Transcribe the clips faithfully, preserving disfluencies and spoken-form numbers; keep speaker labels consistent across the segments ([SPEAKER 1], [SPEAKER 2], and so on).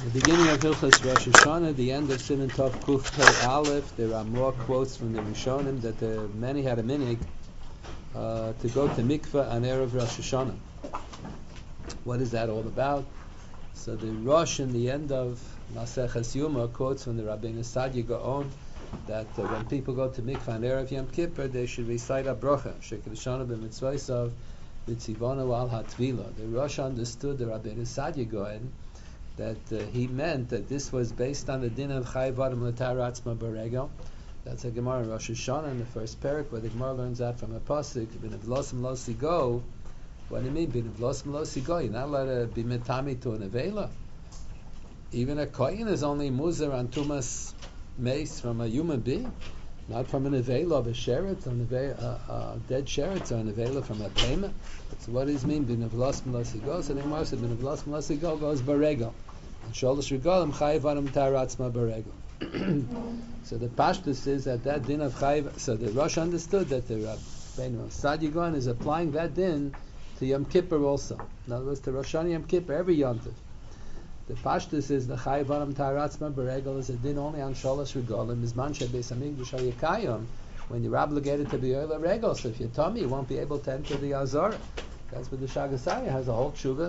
[SPEAKER 1] The beginning of Hilchos Rosh Hashanah, the end of Siman Tov Kuf Pei Aleph. There are more quotes from the Rishonim that the, many had a minhag uh, to go to mikveh on Erev Rosh Hashanah. What is that all about? So the Rosh in the end of Maseches Yuma quotes from the Rabbeinu Sadia Gaon that uh, when people go to mikveh on Erev Yom Kippur, they should recite a bracha. Shekiddushana b'mitzvaysav v'tzivonu al hatvila. The Rosh understood the Rabbeinu Sadia Gaon that uh, he meant that this was based on the din of Chayv Adam L'tar Atzma B'Regel. That's a Gemara in Rosh Hashanah in the first parak where the Gemara learns that from a pasuk. B'nevlosim lo sigo. What do you mean? B'nevlosim lo sigo. You're not allowed to be metami to an avela. Even a kohen is only muzer on tumas mace from a human being, not from an avela of a sheret, an avela, uh, uh, dead sheret, or an avela from a payment. So what does it mean? B'nevlosim lo sigo. So the Gemara said b'nevlosim lo sigo goes B'Regel. Sholosh regalim chayiv adam taratzma beregel. So the pashtus is that that din of chayiv. So the Rosh understood that the Rabbeinu Sadia Gaon is applying that din to Yom Kippur also. In other words, to Rosh Hashanah Yom Kippur every Yom Tov. The pashtus is the chayiv adam taratzma beregel is a din only on sholosh regalim. Mizman shebeis hamikdash hayikayim when you're obligated to be oila regel. So if you're tummy, you won't be able to enter the azor. That's what the Shagasaya has a whole tshuva.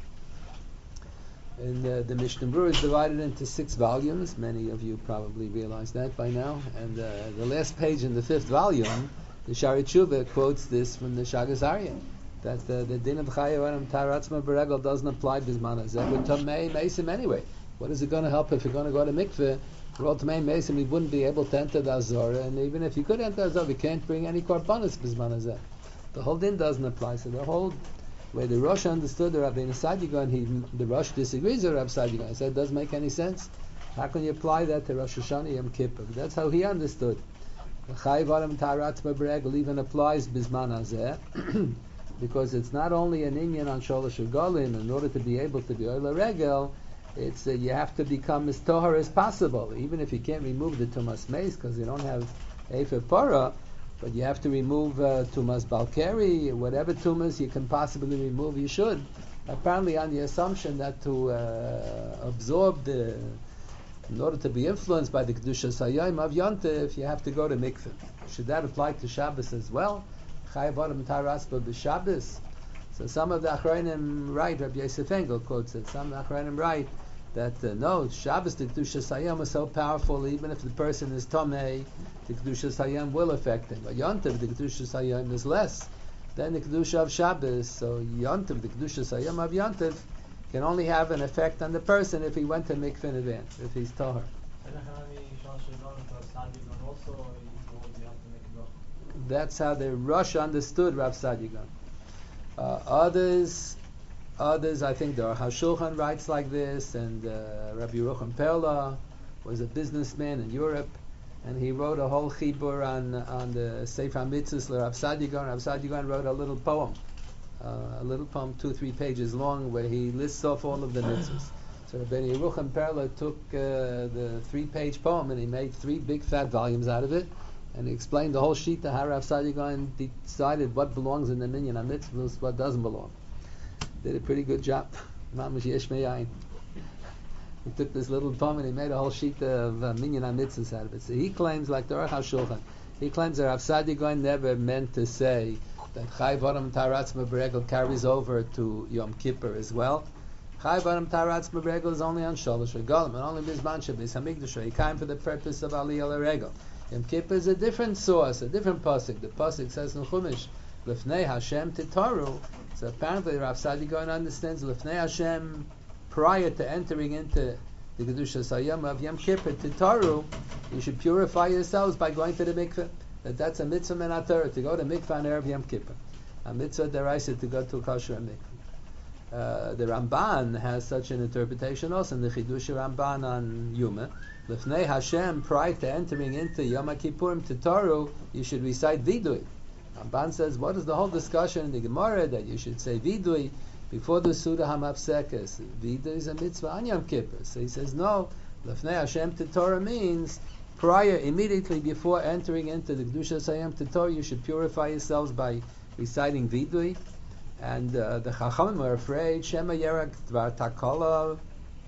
[SPEAKER 1] And uh, the Mishnah Berurah is divided into six volumes. Many of you probably realize that by now. And uh, the last page in the fifth volume, the Shari Tshuva quotes this from the Shagas Aryeh, that uh, the din of Chayav Adam Taratzma Beregel doesn't apply Bisman Hazeh with Tomei Mesim anyway. What is it going to help if you're going to go to mikveh? For all Tomei Mesim, we wouldn't be able to enter the Azor, and even if you could enter the Azor, we can't bring any korbanos Bisman Hazeh. The whole din doesn't apply. So the whole where the Rosh understood the Rabbeinu Sadia Gaon, he the Rosh disagrees with Rabbi Sadia Gaon. He said it doesn't make any sense. How can you apply that to Rosh Hashanah Yom Kippur? But that's how he understood. The Chayiv Adam Taratzma Beregel even applies Bisman Hazeh because it's not only an inyan on Sholosh Regalim. In order to be able to be Oila Regel, it's uh, you have to become as tohar as possible. Even if you can't remove the Tumas Meis because you don't have Efer Para, but you have to remove uh, tumas balkari, whatever tumas you can possibly remove, you should. Apparently, on the assumption that to uh, absorb the, in order to be influenced by the kedushas hayom of Yontif, you have to go to mikveh. Should that apply to Shabbos as well? Chayav adam tarasba b'Shabbos. So some of the Achrayim write, Rabbi Yosef Engel quotes it. Some of the Achrayim write that uh, no, Shabbos the kedushas hayom is so powerful, even if the person is tomei, the Kedushas Hayom will affect him. But Yontiv, the Kedushas Hayom is less than the Kedusha of Shabbos. So Yontiv, the Kedushas Hayom of Yontiv, can only have an effect on the person if he went to mikveh in advance, if he's Tahar. That's how the Rosh understood Rav Sadia Gaon. Uh, others, others, I think the Aruch HaShulchan writes like this, and uh, Rabbi Yerucham Perla was a businessman in Europe. And he wrote a whole chibur on on the Sefer HaMitzvos Rav Sadia Gaon. Rav Sadia Gaon wrote a little poem, uh, a little poem, two three pages long, where he lists off all of the mitzvahs. So Rabbeinu Yerucham Perla took uh, the three-page poem and he made three big fat volumes out of it, and he explained the whole sheet to how Rav Sadia Gaon decided what belongs in the minyan HaMitzvos, what doesn't belong. Did a pretty good job. Mamash yesh me'ayin. He took this little poem and he made a whole sheet of uh, minyan HaMitzvos out of it. So he claims, like the Aruch HaShulchan, he claims that Rav Sadia Gaon never meant to say that Chayiv Adam Taratzma Beregel carries over to Yom Kippur as well. Chayiv Adam Taratzma Beregel is only on Sholosh Regalim, and only Bizman Shebeis Hamikdash. He came for the purpose of Aliyah L'Regel. Yom Kippur is a different source, a different pasuk. The pasuk says in Chumash, Lefnei Hashem Titaru. So apparently Rav Sadia Gaon understands Lefnei Hashem, prior to entering into the Kedushas Hayom of Yom Kippur, Titaru, you should purify yourselves by going to the mikveh. That that's a mitzvah min HaTorah, to go to mikveh on Erev Yom Kippur. A mitzvah deraisa to go to a kosher mikveh. Uh, the Ramban has such an interpretation also in the Chidush Ramban on Yuma. Lefnei Hashem, prior to entering into Yom Kippurim Titaru, you should recite Vidui. Ramban says, what is the whole discussion in the Gemara that you should say Vidui before the Suda HaMapsekes? Vida is a mitzvah on Yom Kippur. So he says, no, Lefnei Hashem Torah means prior, immediately before entering into the Kedushas Hayom Torah, you should purify yourselves by reciting Vidui. And uh, the Chachamim were afraid, Shema Yerak Dvar Takala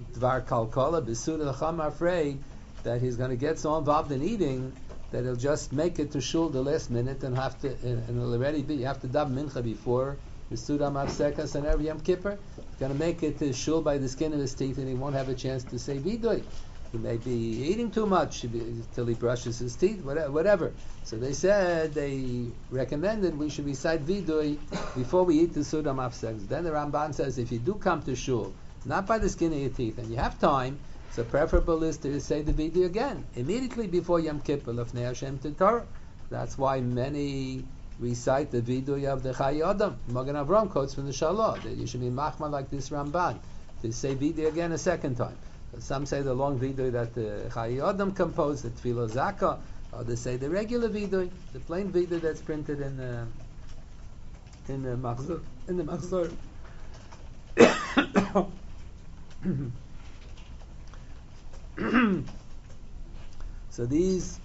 [SPEAKER 1] Dvar Kalkala, Besuda Chacham are afraid that he's going to get so involved in eating that he'll just make it to shul the last minute and have to, and it'll already be, you have to daven mincha before Besuda Mavsekas and every Yom Kippur. He's going to make it to shul by the skin of his teeth and he won't have a chance to say Vidui. He may be eating too much until he brushes his teeth, whatever. So they said, they recommended we should recite Vidui before we eat the Suda Mafseks. Then the Ramban says, if you do come to shul, not by the skin of your teeth, and you have time, so preferable is to say the Vidui again, immediately before Yom Kippur, Lefnei Hashem Torah. That's why many recite the Vidui of the Chai Adam. Magen Avram quotes from the Shalah, that you should be machma like this Ramban, to say Vidui again a second time. Some say the long vidui that the Chai Adam composed, the Tefillah Zaka. Others say the regular vidui, the plain vidui that's printed in the in the Machzor. In the Machzor. So these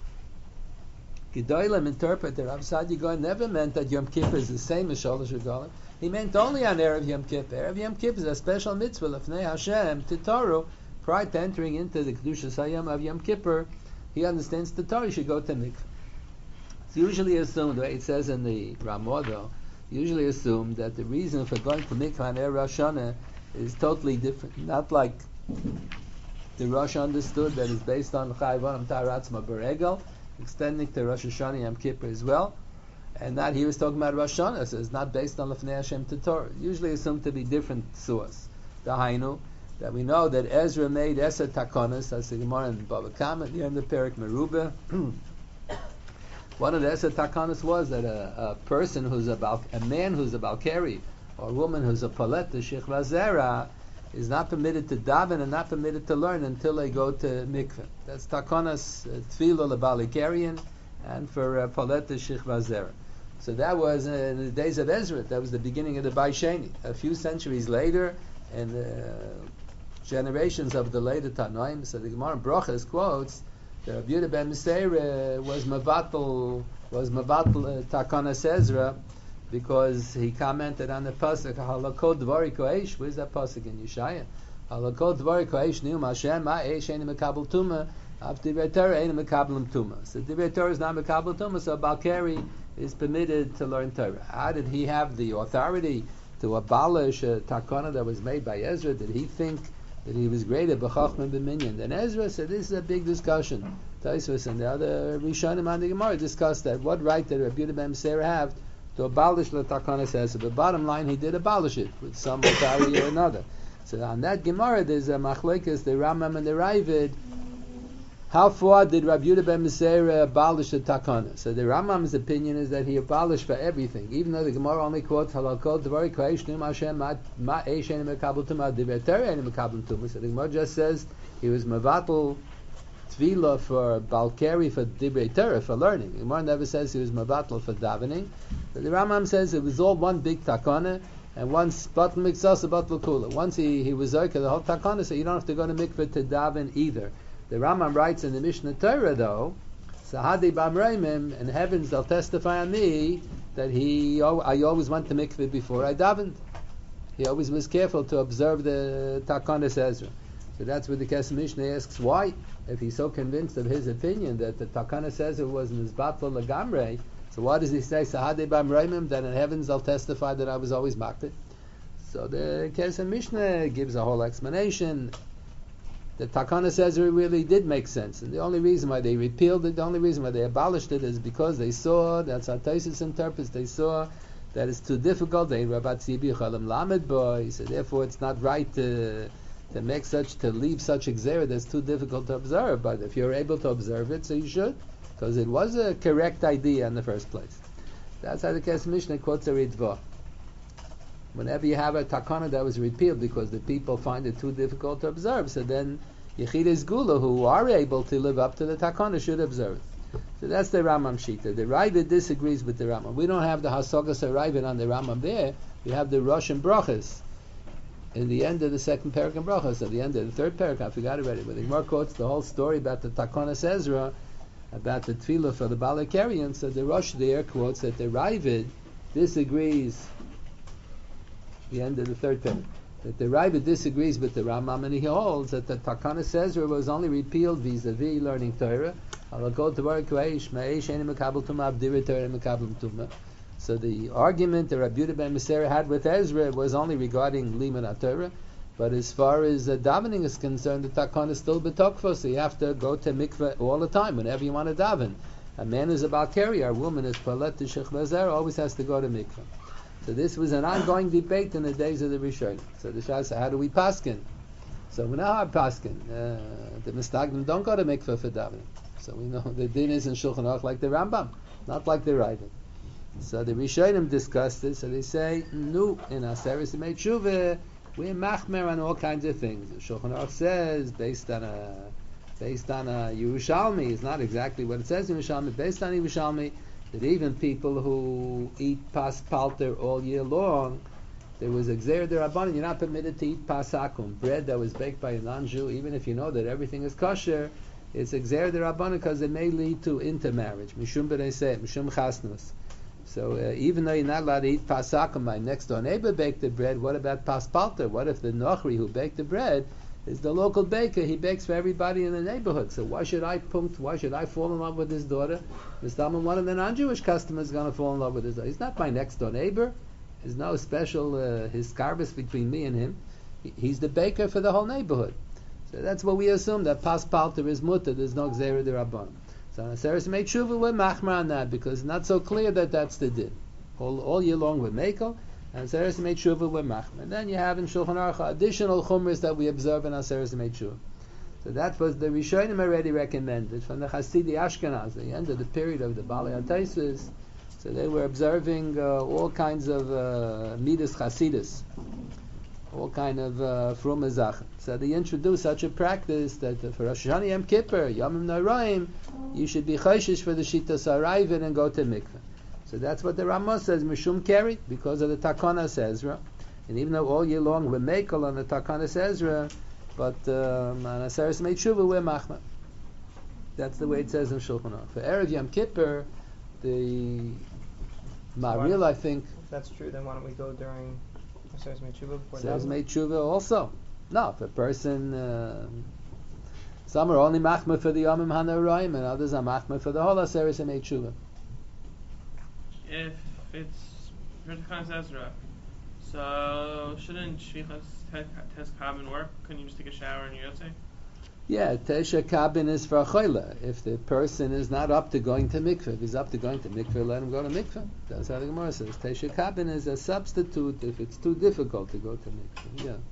[SPEAKER 1] Gedolim interpret that Rav Saadia Gaon never meant that Yom Kippur is the same as Shalosh Regalim. He meant only on Erev Yom Kippur. Erev Yom Kippur is a special mitzvah Lefnei Hashem to Torah. Prior to entering into the Kedushas Hayom of Yom Kippur, he understands the Torah should go to mikveh. It's usually assumed, the way it says in the Ramah though, usually assumed that the reason for going to mikveh on Erev Rosh Hashanah is totally different. Not like the Rosh understood that is based on Chai Vonam Taratzma Beregel, extending to Rosh Hashanah Yom Kippur as well. And that he was talking about Rosh Hashanah, so it's not based on Lefnei Hashem to Torah. Usually assumed to be different source. The Hainu, that we know that Ezra made Eser Takonis, that's the Gemara in Bava Kama, at the end of Perik Merubah. One of the Eser Takonis was that a, a person who's a Bal, a man who's a Balkari, or a woman who's a Palet, the Shechva Zera, is not permitted to daven and not permitted to learn until they go to mikveh. That's Takonis uh, Tefillah Lebalikarian, and for uh, Palet, the Shechva Zera. So that was uh, in the days of Ezra. That was the beginning of the Baisheni. A few centuries later, and uh, generations of the later Tanoim, so the Gemara in Brochas quotes that Rabbi Yehuda ben Meseira was Mavatal, was Mavatal uh, Takonas Ezra, because he commented on the pasuk Halakot Dvari Koesh. Where's that pasuk in Yeshaya? Halakot Dvari Koesh Nium Hashem Ma Eish Ein Mekabel Tuma Av Divrei Torah Ein Mekabel Tuma. So Divrei Torah is not Mekabel Tuma, so Balkari is permitted to learn Torah. How did he have the authority to abolish a takana that was made by Ezra? Did he think that he was greater b'chachma b'minyan than Ezra? So this is a big discussion. Taisvus and the other Rishonim on the Gemara discussed that. What right did Rabbi Yehuda ben Meseira have to abolish the takana says? But bottom line, he did abolish it with some authority or another. So on that Gemara, there's a machlekes, the Rambam and the Ravid. How far did Rabbi Yehuda ben Meseira abolish the takana? So the Rambam's opinion is that he abolished for everything, even though the Gemara only quotes halakot dvari koesh num Hashem ma eish ein mekabel tuma divrei Torah ein mekabel tuma. So the Gemara just says he was mevatel tefillah for balkari for divrei Torah for learning. The Gemara never says he was mevatel for davening. But the Rambam says it was all one big takana. And once batel miksas batel kula. Once he he was zoker the whole takana, so you don't have to go to mikveh to daven either. The Rambam writes in the Mishnah Torah, though, Sahadi Bamreimim, in heavens they'll testify on me that he, I always went to mikveh before I davened. He always was careful to observe the Takonis Ezra. So that's where the Kesef Mishnah asks why, if he's so convinced of his opinion that the Takonis Ezra was Nizbatla Lagamre, so why does he say Sahadi Bamreimim, that in heavens they'll testify that I was always makted? So the Kesef Mishnah gives a whole explanation. The Takana says it really did make sense, and the only reason why they repealed it, the only reason why they abolished it, is because they saw, that's how Taisus interprets, they saw that it's too difficult. They Rabat Sibi Chalam Lamed Boy, so therefore it's not right to to make such, to leave such exera that's too difficult to observe. But if you're able to observe it, so you should, because it was a correct idea in the first place. That's how the Kesef Mishnah quotes a Ritva. Whenever you have a takana that was repealed because the people find it too difficult to observe, so then Yechidei Gula, who are able to live up to the takana, should observe it. So that's the Rambam Shita. The Ravid disagrees with the Rambam. We don't have the Hasogas Ravid on the Rambam there. We have the Rosh and Brachas in the end of the second parak in Brachas, at the end of the third parak. I forgot already, but the Gemara quotes the whole story about the Takonas Ezra, about the Tefillah for the Balakarian. So the Rosh there quotes that the Ravid disagrees. The end of the third parak. that the Rebbe disagrees with the Rambam, and he holds that the Takanas Ezra was only repealed vis-a-vis learning Torah. So the argument that Rabbi Yehuda ben Meseira had with Ezra was only regarding Limud HaTorah, but as far as uh, davening is concerned, the Takana is still betokfa, so you have to go to mikveh all the time, whenever you want to daven. A man is about carry, a woman is palet to shechbazer, always has to go to mikveh. So this was an ongoing debate in the days of the Rishon. So the Shah said, how do we paskin? So we know how paskin. Uh, the Mistagnim don't go to mikveh for davening. So we know the din is in Shulchan Aruch like the Rambam, not like the Raiva. So the Rishonim discussed it, so they say, no, in Aseres Yemei Teshuvah, we're machmer on all kinds of things. The Shulchan Aruch says, based on a based on a Yerushalmi, it's not exactly what it says in Yerushalmi, based on Yerushalmi, that even people who eat pas palter all year long, there was a gzeir derabbanan, you're not permitted to eat pas akum, bread that was baked by a non-Jew, even if you know that everything is kosher, it's a gzeir derabbanan because it may lead to intermarriage, mishum b'neiseh, mishum chasnus. So uh, even though you're not allowed to eat pas akum, my next door neighbor baked the bread, what about pas palter? What if the nochri who baked the bread is the local baker? He bakes for everybody in the neighborhood. So why should I punct? Why should I fall in love with his daughter? Mister One of the non-Jewish customers is going to fall in love with his daughter. He's not my next door neighbor. There's no special uh, hiskarbus between me and him. He, he's the baker for the whole neighborhood. So that's what we assume, that pas palter is mutter. There's no gzeira derabbanan. So Aseres Yemei Teshuvah, we're machmer on that because it's not so clear that that's the din. All, all year long we're mekel, and Aseres Yemei Teshuvah we're machmer. And then you have in Shulchan Aruch additional chumras that we observe in Aseres Yemei Teshuvah. So that was the Rishonim already recommended from the Hasidi Ashkenaz, the end of the period of the Balei HaTaisus. So they were observing uh, all kinds of uh, midas chasidus, all kind of uh, frum zachen. So they introduced such a practice that uh, for Rosh Hashanah Yom Kippur, Yomim Noraim, you should be chayshish for the Shitas Arayvin and go to mikveh. So that's what the Ramah says, Mishum Keri, because of the Takanas Ezra. And even though all year long we're mekel on the Takanas Ezra, but um, on Aseres Yemei Teshuvah we're machmer. That's the way it says in Shulchan Aruch. For Erev Yom Kippur, the Maril, I think.
[SPEAKER 2] If that's true, then why don't we go during Aseres Yemei Teshuvah before
[SPEAKER 1] Aseres Yemei Teshuvah also. No, if a person, uh, some are only machmer for the Yomim HaNoraim, and others are machmer for the whole Aseres Yemei Teshuvah.
[SPEAKER 3] If it's for Takanas Ezra, so shouldn't Shvichas Tes Kabin work? Couldn't you just take a shower and you yotze?
[SPEAKER 1] Yeah, Tesha Kabin is for a choila. If the person is not up to going to mikveh, if he's up to going to mikveh, let him go to mikveh. That's how the Gemara says. Tesha Kabin is a substitute if it's too difficult to go to mikveh. Yeah.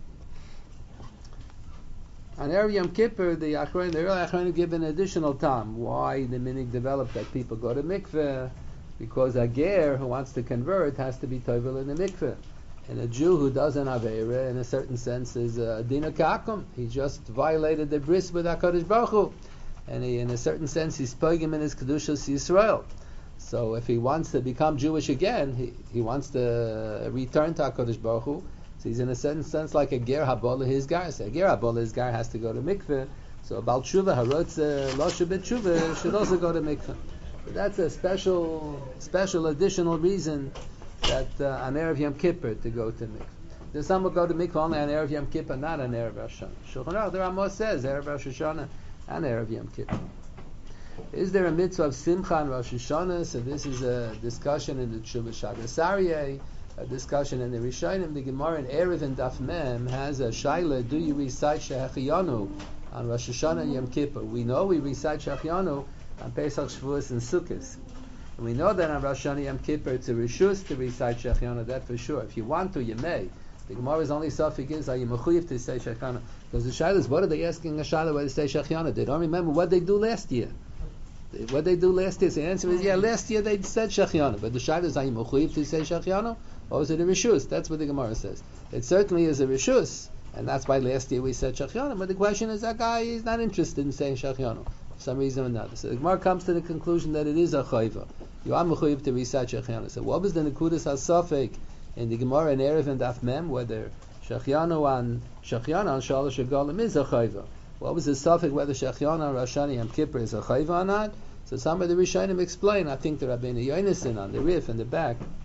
[SPEAKER 1] On Erev Yom Kippur, the Achronim, the early Achronim give an additional time why the minig developed that people go to mikveh, because a ger who wants to convert has to be tovel in the mikveh. And a Jew who does an Aveira, in a certain sense, is a Dina Kakum. He just violated the bris with HaKadosh Baruch Hu. And he, in a certain sense, he's pogim in his Kedushas Yisrael. So if he wants to become Jewish again, he, he wants to return to HaKadosh Baruch Hu. So he's in a certain sense like a Ger Habolah his gar. So a Ger Habolah his gar has to go to mikveh. So a Baal Tshuva, Harotz Lo Shebet Tshuva, should also go to mikveh. But that's a special, special additional reason that uh, on Erev Yom Kippur to go to mikveh. There's some will go to mikveh only on Erev Yom Kippur, not on Erev Rosh Hashanah. Shulchan Aruch, the Ramah says Erev Rosh Hashanah and Erev Yom Kippur. Is there a mitzvah of Simcha on Rosh Hashanah? So this is a discussion in the Tshuva Shagas Aryeh, a discussion in the Rishonim. The Gemara in Erev and Daf Mem has a shaila: do you recite Shehechiyanu on Rosh Hashanah and Yom Kippur? We know we recite Shehechiyanu on Pesach, Shavuos, and Sukkot. And we know that on Rosh Hashanah Yom Kippur it's a rishus to recite Shehechiyanu, that for sure. If you want to, you may. The Gemara's only suffix is, are you mechuyev to say Shehechiyanu? Because the shaila is, what are they asking a shaila whether to say Shehechiyanu? They don't remember what they do last year. What they do last year? So the answer is, yeah, last year they said Shehechiyanu. But the shaila is, are you mechuyev to say Shehechiyanu? Or is it a rishus? That's what the Gemara says. It certainly is a rishus, and that's why last year we said Shehechiyanu. But the question is, that guy is not interested in saying Shehechiyanu for some reason or another. So the Gemara comes to the conclusion that it is a chayva. You are mechuyev to recite Shehechiyanu. So what was the nekudas hasafek in the Gemara in Erev and Daf Mem, whether Shehechiyanu on Shehechiyanu on Shalosh Regalim is a chayva? What was the suffix whether Shehechiyanu on Rosh Hashanah Yom Kippur is a chayva or not? So some of the Rishonim explain. I think the Rabbeinu Yonason on the Rif in the back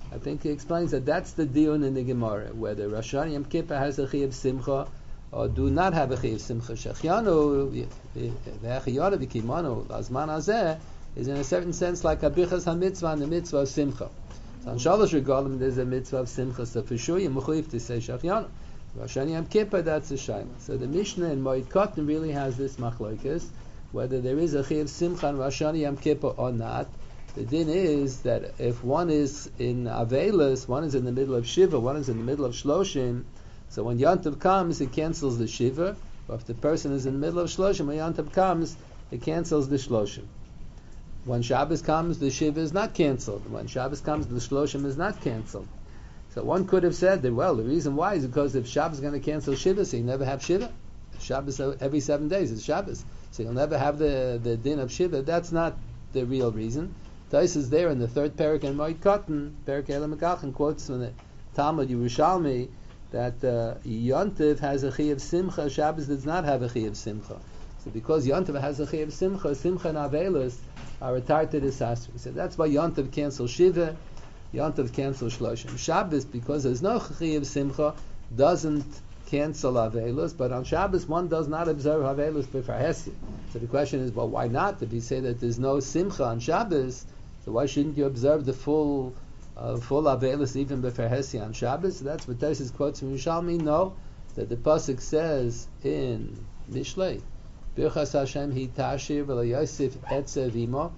[SPEAKER 1] I think he explains that that's the dion in the Gemara, whether Rosh Hashanah Yom Kippur has a chiyuv simcha or do not have a chiyuv simcha. Shechianu ve'echiyanu v'kimanu lazman hazeh is in a certain sense like a bichas hamitzvah and the mitzvah of simcha. So on Shalosh Regalim there's a mitzvah of simcha, so for sure you're mechuyev to say shechianu. Rosh Hashanah Yom Kippur, that's a shayla. So the Mishnah in Moed Katan really has this machlokes, whether there is a chiyuv simcha on Rosh Hashanah Yom Kippur or not. The din is that if one is in Avelis, one is in the middle of Shiva, one is in the middle of Shloshim, so when Yontav comes, it cancels the Shiva. Or if the person is in the middle of Shloshim, when Yontav comes, it cancels the Shloshim. When Shabbos comes, the Shiva is not cancelled. When Shabbos comes, the Shloshim is not cancelled. So one could have said that, well, the reason why is because if Shabbos is going to cancel Shiva, so you never have Shiva. Shabbos every seven days is Shabbos. So you'll never have the, the din of Shiva. That's not the real reason. Tais is there in the third parak in Moed Katan, parak Elam Megachin, quotes from the Talmud Yerushalmi that uh, Yontiv has a chiyuv simcha, Shabbos does not have a chiyuv simcha. So because Yontiv has a chiyuv simcha, simcha and avelos are retired to the sasri. So that's why Yontiv cancels Shiva, Yontiv cancels Shloshim. Shabbos, because there's no chiyuv simcha, doesn't cancel avelos, but on Shabbos one does not observe avelos b'farhesi. So the question is, well, why not? If you say that there's no simcha on Shabbos, so why shouldn't you observe the full uh, full avelis even b'farhesi on Shabbos? So that's what Tosfos quotes from Yerushalmi. No, that the pasuk says in Mishlei, Birchas Hashem hi tashir v'lo yosef etzev imo.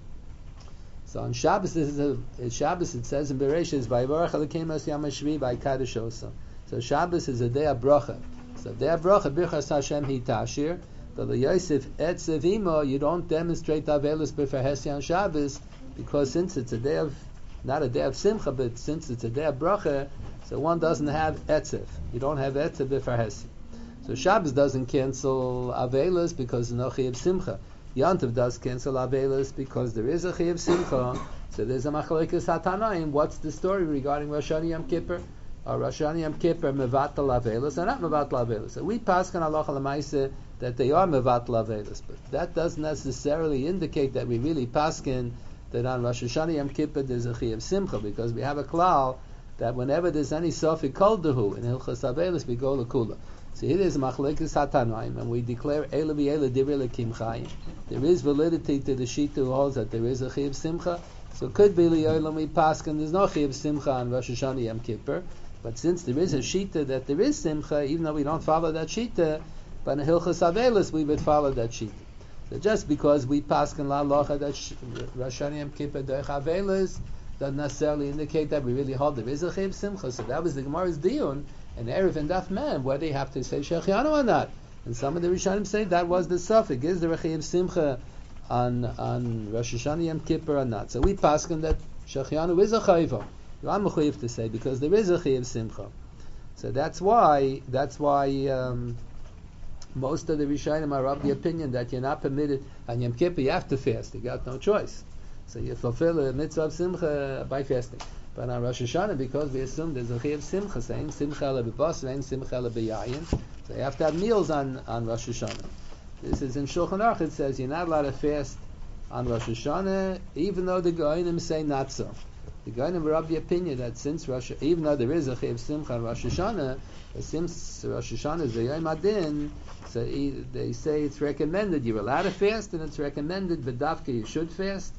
[SPEAKER 1] So on Shabbos, this is a, in Shabbos it says in Bereshis, Vayivarach Elokeinu es yom hashvi vayikadosh oso. So Shabbos is a day of bracha. So day of bracha, Birchas Hashem hi tashir. But Yosef etzev imo, you don't demonstrate avelis b'farhesi on Shabbos, because since it's a day of, not a day of simcha, but since it's a day of bracha, so one doesn't have etzev. You don't have etzev b'farhesi. So Shabbos doesn't cancel avelis because there's no chiyuv simcha. Yontiv does cancel avelis because there is a chiyuv simcha. So there's a machlokes hatanaim. What's the story regarding Rosh Hashanah Yom Kippur? Or Rosh Hashanah Yom Kippur mevatel avelis, or not mevatel avelis. So we pass on halacha l'maaseh that they are mevatel avelis, but that doesn't necessarily indicate that we really paskin that on Rosh Hashanah Yom Kippur there's a chiyuv simcha, because we have a klal that whenever there's any sofik kol dehu in hilchas avelis we go lekula. So here is machlekes hatanaim, and we declare eila v'eila divrei lekim chayim. There is validity to the shita who holds that there is a chiyuv simcha. So it could be liyolam we paskin there's no chiyuv simcha on Rosh Hashanah Yom Kippur, but since there is a shita that there is simcha, even though we don't follow that shita, but in hilchas avelis we would follow that shita. So just because we paskin la locha that Rosh Hashanah Yom Kippur derech avelis doesn't necessarily indicate that we really hold there is a chiyuv simcha. So that was the Gemara's dion and Erev and Daf Mem, whether you have to say shechianu or not. And some of the Rishonim say that was the suffix. Is there a chiyuv simcha on on Rosh Hashanah Yom Kippur or not? So we paskin that shechianu is a chayva. I'm a chayiv to say because there is a chiyuv simcha. So that's why that's why um, most of the Rishonim are of the opinion that you're not permitted on Yom Kippur. You have to fast. You got no choice. So you fulfill a mitzvah of simcha by fasting. But on Rosh Hashanah, because we assume there's a chiyuv simcha, saying simcha lebebas, saying simcha lebeyayin, so you have to have meals on, on Rosh Hashanah. This is in Shulchan Aruch. It says you're not allowed to fast on Rosh Hashanah, even though the Goinim say not so. The Goinim were of the opinion that since Rosh, even though there is a chiyuv simcha on Rosh Hashanah, but since Rosh Hashanah is a Yom Adin, so they say it's recommended you're allowed to fast, and it's recommended v'davka you should fast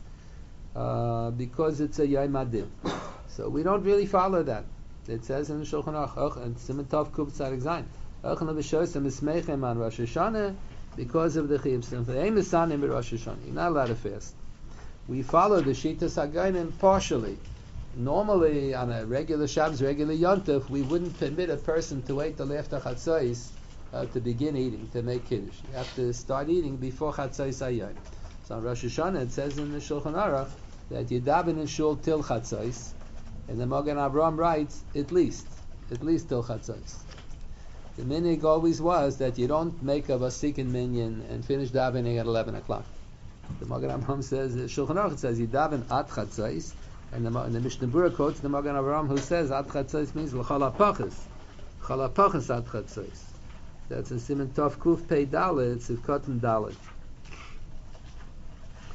[SPEAKER 1] uh, because it's a Yom Adin. So we don't really follow that. It says in the Shulchan Aruch and Siman Tov Kuf Tzadik Zayin, Ochel b'Shosem Ismeichem on Rosh Hashanah because of the chiyuv simcha. Ein misanim b'Rosh Hashanah. You're not allowed to fast. We follow the Shitas HaGoinim partially. Normally, on a regular Shabbos, regular Yontif, we wouldn't permit a person to wait till after Chatzos uh, to begin eating, to make Kiddush. You have to start eating before Chatzos Hayom. So on Rosh Hashanah, it says in the Shulchan Aruch that you daven in shul till Chatzos, and the Magen Avraham writes, at least, at least till Chatzos. The minhag always was that you don't make a Vasikin minyan and finish davening at eleven o'clock. The Magen Avraham says, Shulchan Aruch says, you daven at Chatzos, and the, and the Mishnah Berurah quotes the Magen Avraham who says at Chatzos means l'chol hapachas, l'chol hapachas at Chatzos. That's in Siman Tov Kuf Pei Dalet, Sivkot and Dalet.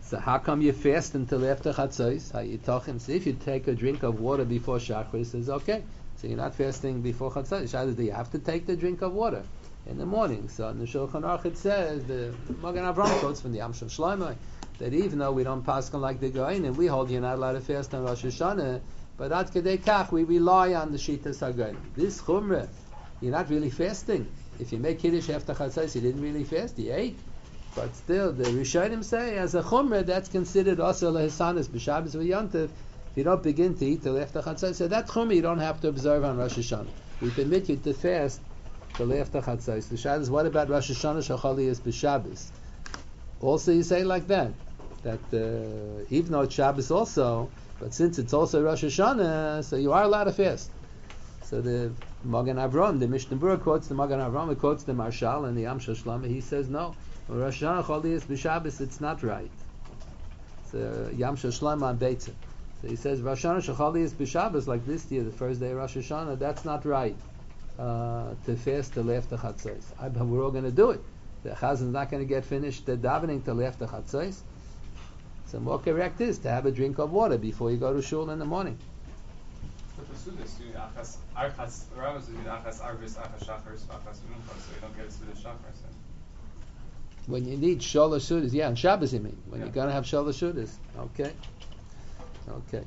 [SPEAKER 1] So how come you fast until after Chatzos? How you talking? So if you take a drink of water before Shachar, it says okay. So you're not fasting before Chatzos. Either you have to take the drink of water in the morning. So in the Shulchan Aruch it says, the Magen Avraham quotes from the Yam Shel Shlomo, that even though we don't paskin like the Goyim, we hold you're not allowed to fast on Rosh Hashanah, but at Kedei Kach we rely on the Shitas HaGoyim. This Chumrah, you're not really fasting. If you make Kiddush after Chatzos, you didn't really fast, you ate. But still, the Rishonim say, as a Chumrah, that's considered also Lehisanis, B'Shabbos V'Yontev. If you don't begin to eat till after Chatzos, so that Chumrah you don't have to observe on Rosh Hashanah. We permit you to fast till after Chatzos. The Shabbos, what about Rosh Hashanah Shachali is B'Shabbos? Also you say like that, that uh, even though it's Shabbos also, but since it's also Rosh Hashanah, so you are allowed to fast. So the Magen Avraham, the Mishnah Berurah quotes the Magen Avraham, he quotes the Marshal and the Yam Shel Shlomo, he says no. Rosh Hashanah Choli is b'Shabbos, it's not right. So Yam Shel Shlomo on Beitzah. So he says Rosh Hashanah Choli is b'Shabbos, like this year, the first day of Rosh Hashanah, that's not right. Uh, to fast till after Chatzos. I, but we're all going to do it. The Chazan is not going to get finished the davening till after Chatzos. So more correct is to have a drink of water before you go to shul in the morning.
[SPEAKER 4] But the Sudas, you achas achas rabbis do achas arvis achas shachars achas unchas, so you don't get Sudas shachars.
[SPEAKER 1] When you need shalosh sudas, yeah, on Shabbos you mean. When
[SPEAKER 4] Yeah.
[SPEAKER 1] you're going to have shalosh sudas. Okay. Okay.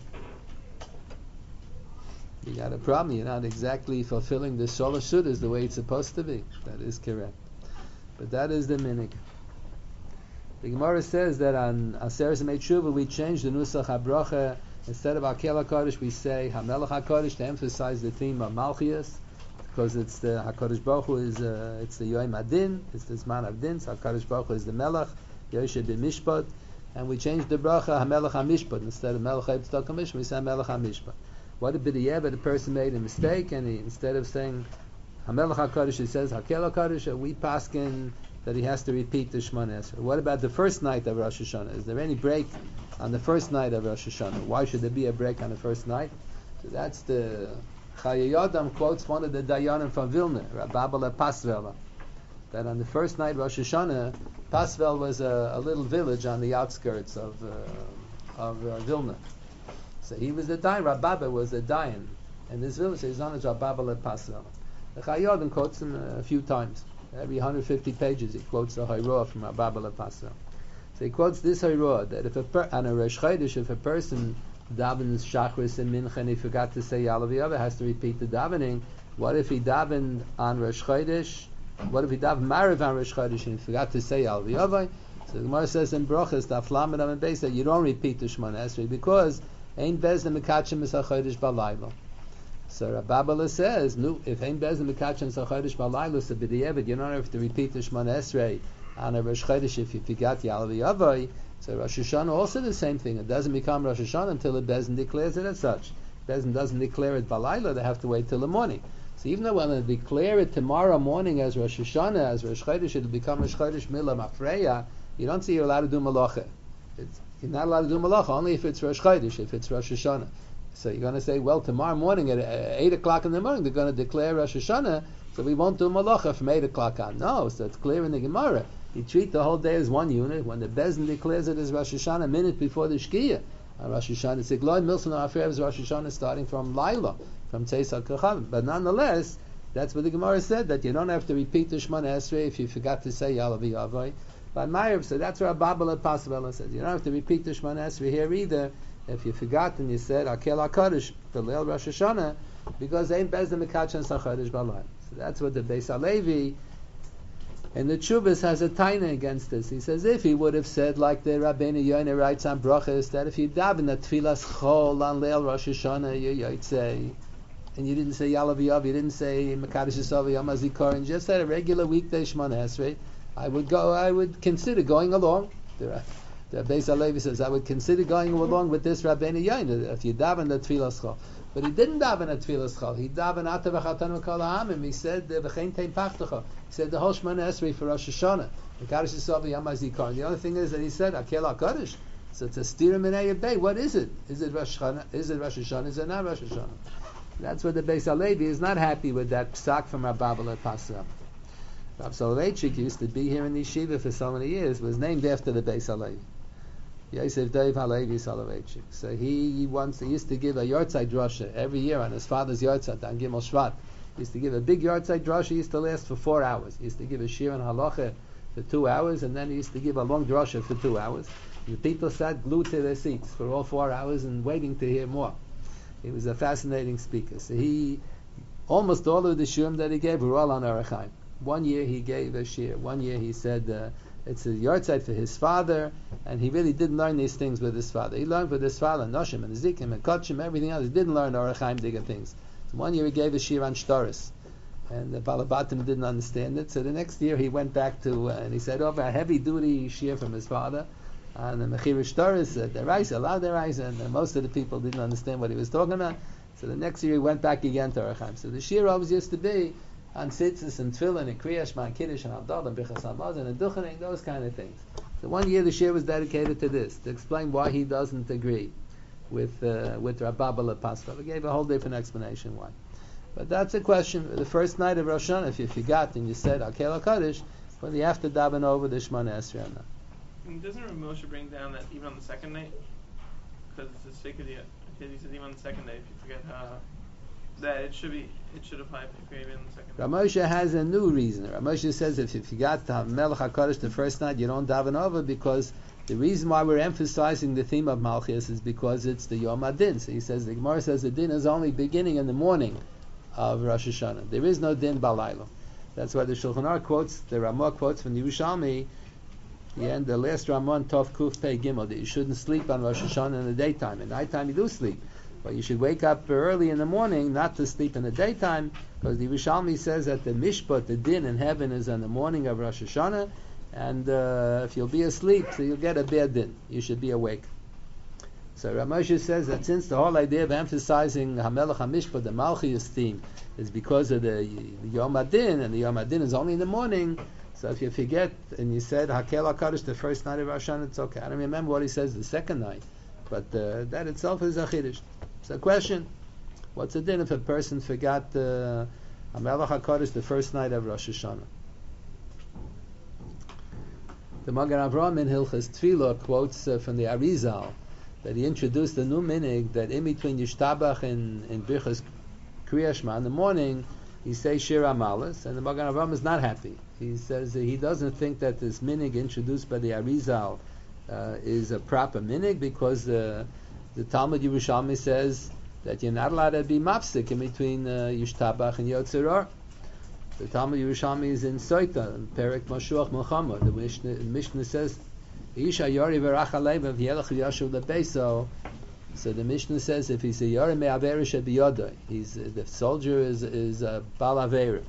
[SPEAKER 1] You got a problem. You're not exactly fulfilling the shalosh sudas the way it's supposed to be. That is correct. But that is the minig. The Gemara says that on Aseres Mei Tshuva we changed the Nusach HaBracha. Instead of Akel HaKadosh we say HaMelech HaKadosh to emphasize the theme of Malchias, because it's the HaKadosh Baruch Hu is uh, it's the Yoim Adin, it's the Zman of Din, so HaKadosh Baruch Hu is the Melech, Yoshe b'Mishpat, and we changed the Bracha HaMelech HaMishpat. Instead of Melech HaYitzdak HaMishpat we say HaMelech HaMishpat. What a b'di'evah, the person made a mistake, and he, instead of saying HaMelech HaKadosh he says Hakel HaKadosh, we paskin that he has to repeat the Shemona Esrei. What about the first night of Rosh Hashanah? Is there any break on the first night of Rosh Hashanah? Why should there be a break on the first night? So that's the Chayei Adam quotes one of the Dayanim from Vilna, Rababala Pasvela, that on the first night of Rosh Hashanah, Pasvel was a, a little village on the outskirts of uh, of uh, Vilna. So he was the Dayan, Rababa was the Dayan, and this village is on Rababala Pasvela. The Chayei Adam quotes him a few times. Every one hundred fifty pages he quotes a Hayroah from Rababala Pasvela. So he quotes this Hayroah, that if a per- on a Rosh Chodesh, if a person davens Shachris and Mincha and he forgot to say Yalav Yavah, has to repeat the davening. What if he davened on Rosh Chodesh? What if he davened Marav on Rosh Chodesh and he forgot to say Yalav Yavah? So the Gemara says in Brochas, Daf Lamed Amud Beis, that you don't repeat the Shemona Esrei because Ein Bezdin Mekachim Is HaChodesh Balayla. So Rababala says, no, if Ein Bezdin Mekachim Is HaChodesh Balayla, so b'di'evet you don't have to repeat the Shemona Esrei on a Rosh Chodesh if you forgot Yalav Yavah. So Rosh Hashanah also the same thing. It doesn't become Rosh Hashanah until the Bezdin declares it as such. Bezdin doesn't declare it Balayla, they have to wait till the morning. So even though when they declare it tomorrow morning as Rosh Hashanah, as Rosh Chodesh, it'll become Rosh Chodesh Milah Mafreya, you don't see you're allowed to do Malacha. It's, you're not allowed to do Malacha, only if it's Rosh Chodesh, if it's Rosh Hashanah. So you're going to say, well, tomorrow morning at eight o'clock in the morning, they're going to declare Rosh Hashanah, so we won't do Malacha from eight o'clock on. No, so it's clear in the Gemara. You treat the whole day as one unit. When the Bezdin declares it as Rosh Hashanah a minute before the Shkia, on Rosh Hashanah, it's Igloy Milson Afrev is Rosh Hashanah starting from Laila, from Tzeisak Kachavim. But nonetheless, that's what the Gemara said, that you don't have to repeat the Shemona Esrei if you forgot to say Yalav Yavai. But Meir, so that's where Babala Pasvela says, you don't have to repeat the Shemona Esrei here either if you forgot and you said Akel HaKadosh for Leil Rosh Hashanah, because Ein Bezdin Mekachan Sachadosh Balai. So that's what the Beis HaLevi and the Chubas has a taina against this. He says if he would have said like the Rabbeinu Yonah writes on Brachas, that if you daven the Tfilas Chol on Leil Rosh Hashanah, you Yotzei, and you didn't say Yalav Yav, you didn't say Mekadosh Yisrael Yom HaZikaron, and just said a regular weekday Shemona Esrei, I would go. I would consider going along. The, the Beis HaLevi says I would consider going along with this Rabbeinu Yonah if you daven the Tfilas Chol. But he didn't daven at Tfilas Chol. He daven Ata v'Chatanu Kol Ha'amim. He said v'chein tein pachtacha. He said the whole Shemona Esrei for Rosh Hashanah. Mekadosh Yisrael Yom HaZikaron. The only thing is that he said Akel HaKadosh. So it's a stira minei bay. What is it? Is it Rosh Hashanah? Is it Rosh Hashanah? Is it not Rosh Hashanah? That's what the Beis HaLevi is not happy with that psak from Rababala Pasvela. Rav Soloveitchik used to be here in the yeshiva for so many years. Was named after the Beis HaLevi. Yosef Dov Halevi Soloveitchik. So he, he once he used to give a Yortzeit drasha every year on his father's Yortzeit on Gimel Shvat. He used to give a big Yortzeit drasha. He used to last for four hours. He used to give a shir and halacha for two hours, and then he used to give a long drasha for two hours. And the people sat glued to their seats for all four hours and waiting to hear more. He was a fascinating speaker. So he, almost all of the shirim that he gave were all on Orach Chaim. One year he gave a shir. One year he said uh, it's a Yortzeit for his father, and he really didn't learn these things with his father. He learned with his father, Noshim and Zikim and Kotchim, everything else. He didn't learn Orach Chaim Digga things. So one year he gave a shir on Shtaris, and the Balabatim didn't understand it. So the next year he went back to, uh, and he said over a heavy-duty shir from his father, and the Mechir Shtaris, uh, the Reis, allowed the Reis, and uh, most of the people didn't understand what he was talking about. So the next year he went back again to Orach Chaim. So the shir always used to be on Tzitzis and Tefillin and Kriya Shema and Kiddush and Abdal and Bichas Hamazon and Duchening, those kind of things. So one year the shir was dedicated to this, to explain why he doesn't agree with uh, with Rabba Pascha. He gave a whole different explanation why. But that's a question. The first night of Rosh Hashanah, if you forgot and you said Akel HaKadosh, well, you have to daven over the Shemona Esrei.
[SPEAKER 3] And doesn't Rav Moshe bring down that even on the second night? Because it's a sacred yet. He says even on the second day, if you forget how... that it should be, it should apply if you even on the second day.
[SPEAKER 1] Rav Moshe has a new reason. Rav Moshe says if you forgot to have Melech HaKadosh the first night, you don't daven over, because the reason why we're emphasizing the theme of Malchus is because it's the Yom HaDin. So he says, the Gemara says the din is only beginning in the morning of Rosh Hashanah. There is no din balayla. That's why the Shulchan Aruch quotes, the Ramah quotes from the Yerushalmi, the end, the last Ramah, Tov Kuf Pei Gimel, that you shouldn't sleep on Rosh Hashanah in the daytime. In nighttime you do sleep, but you should wake up early in the morning, not to sleep in the daytime, because the Yerushalmi says that the Mishpat, the din in heaven, is on the morning of Rosh Hashanah, and uh, if you'll be asleep, so you'll get a bad din. You should be awake. So Rav Moshe says that since the whole idea of emphasizing Hamelech HaMishpat, the Malchus theme, is because of the, the Yom HaDin, and the Yom HaDin is only in the morning, so if you forget and you said Hakel HaKadosh the first night of Rosh Hashanah, it's okay. I don't remember what he says the second night, but uh, that itself is a chiddush. So a question, what's the din if a person forgot uh, Hamelech HaKadosh the first night of Rosh Hashanah? The Magen Avraham in Hilchas Tefillah quotes uh, from the Arizal that he introduced a new minig that in between Yishtabach and, and Birchas Kriya Shema in the morning he says Shir Amalis, and the Magen Avraham is not happy. He says that he doesn't think that this minig introduced by the Arizal uh, is a proper minig, because uh, the Talmud Yerushalmi says that you're not allowed to be mafsik in between uh, Yishtabach and Yotzer Or. The Talmud Yerushalmi is in Soita, in Perek Mashuach Milchama. The Mishnah, Mishnah says, Isha Yori Verach Alev Yelech Yashuv Lebeso. So the Mishnah says if he's a Yori Me'averish Biyodai, he's uh, the soldier is is a Bal Aver.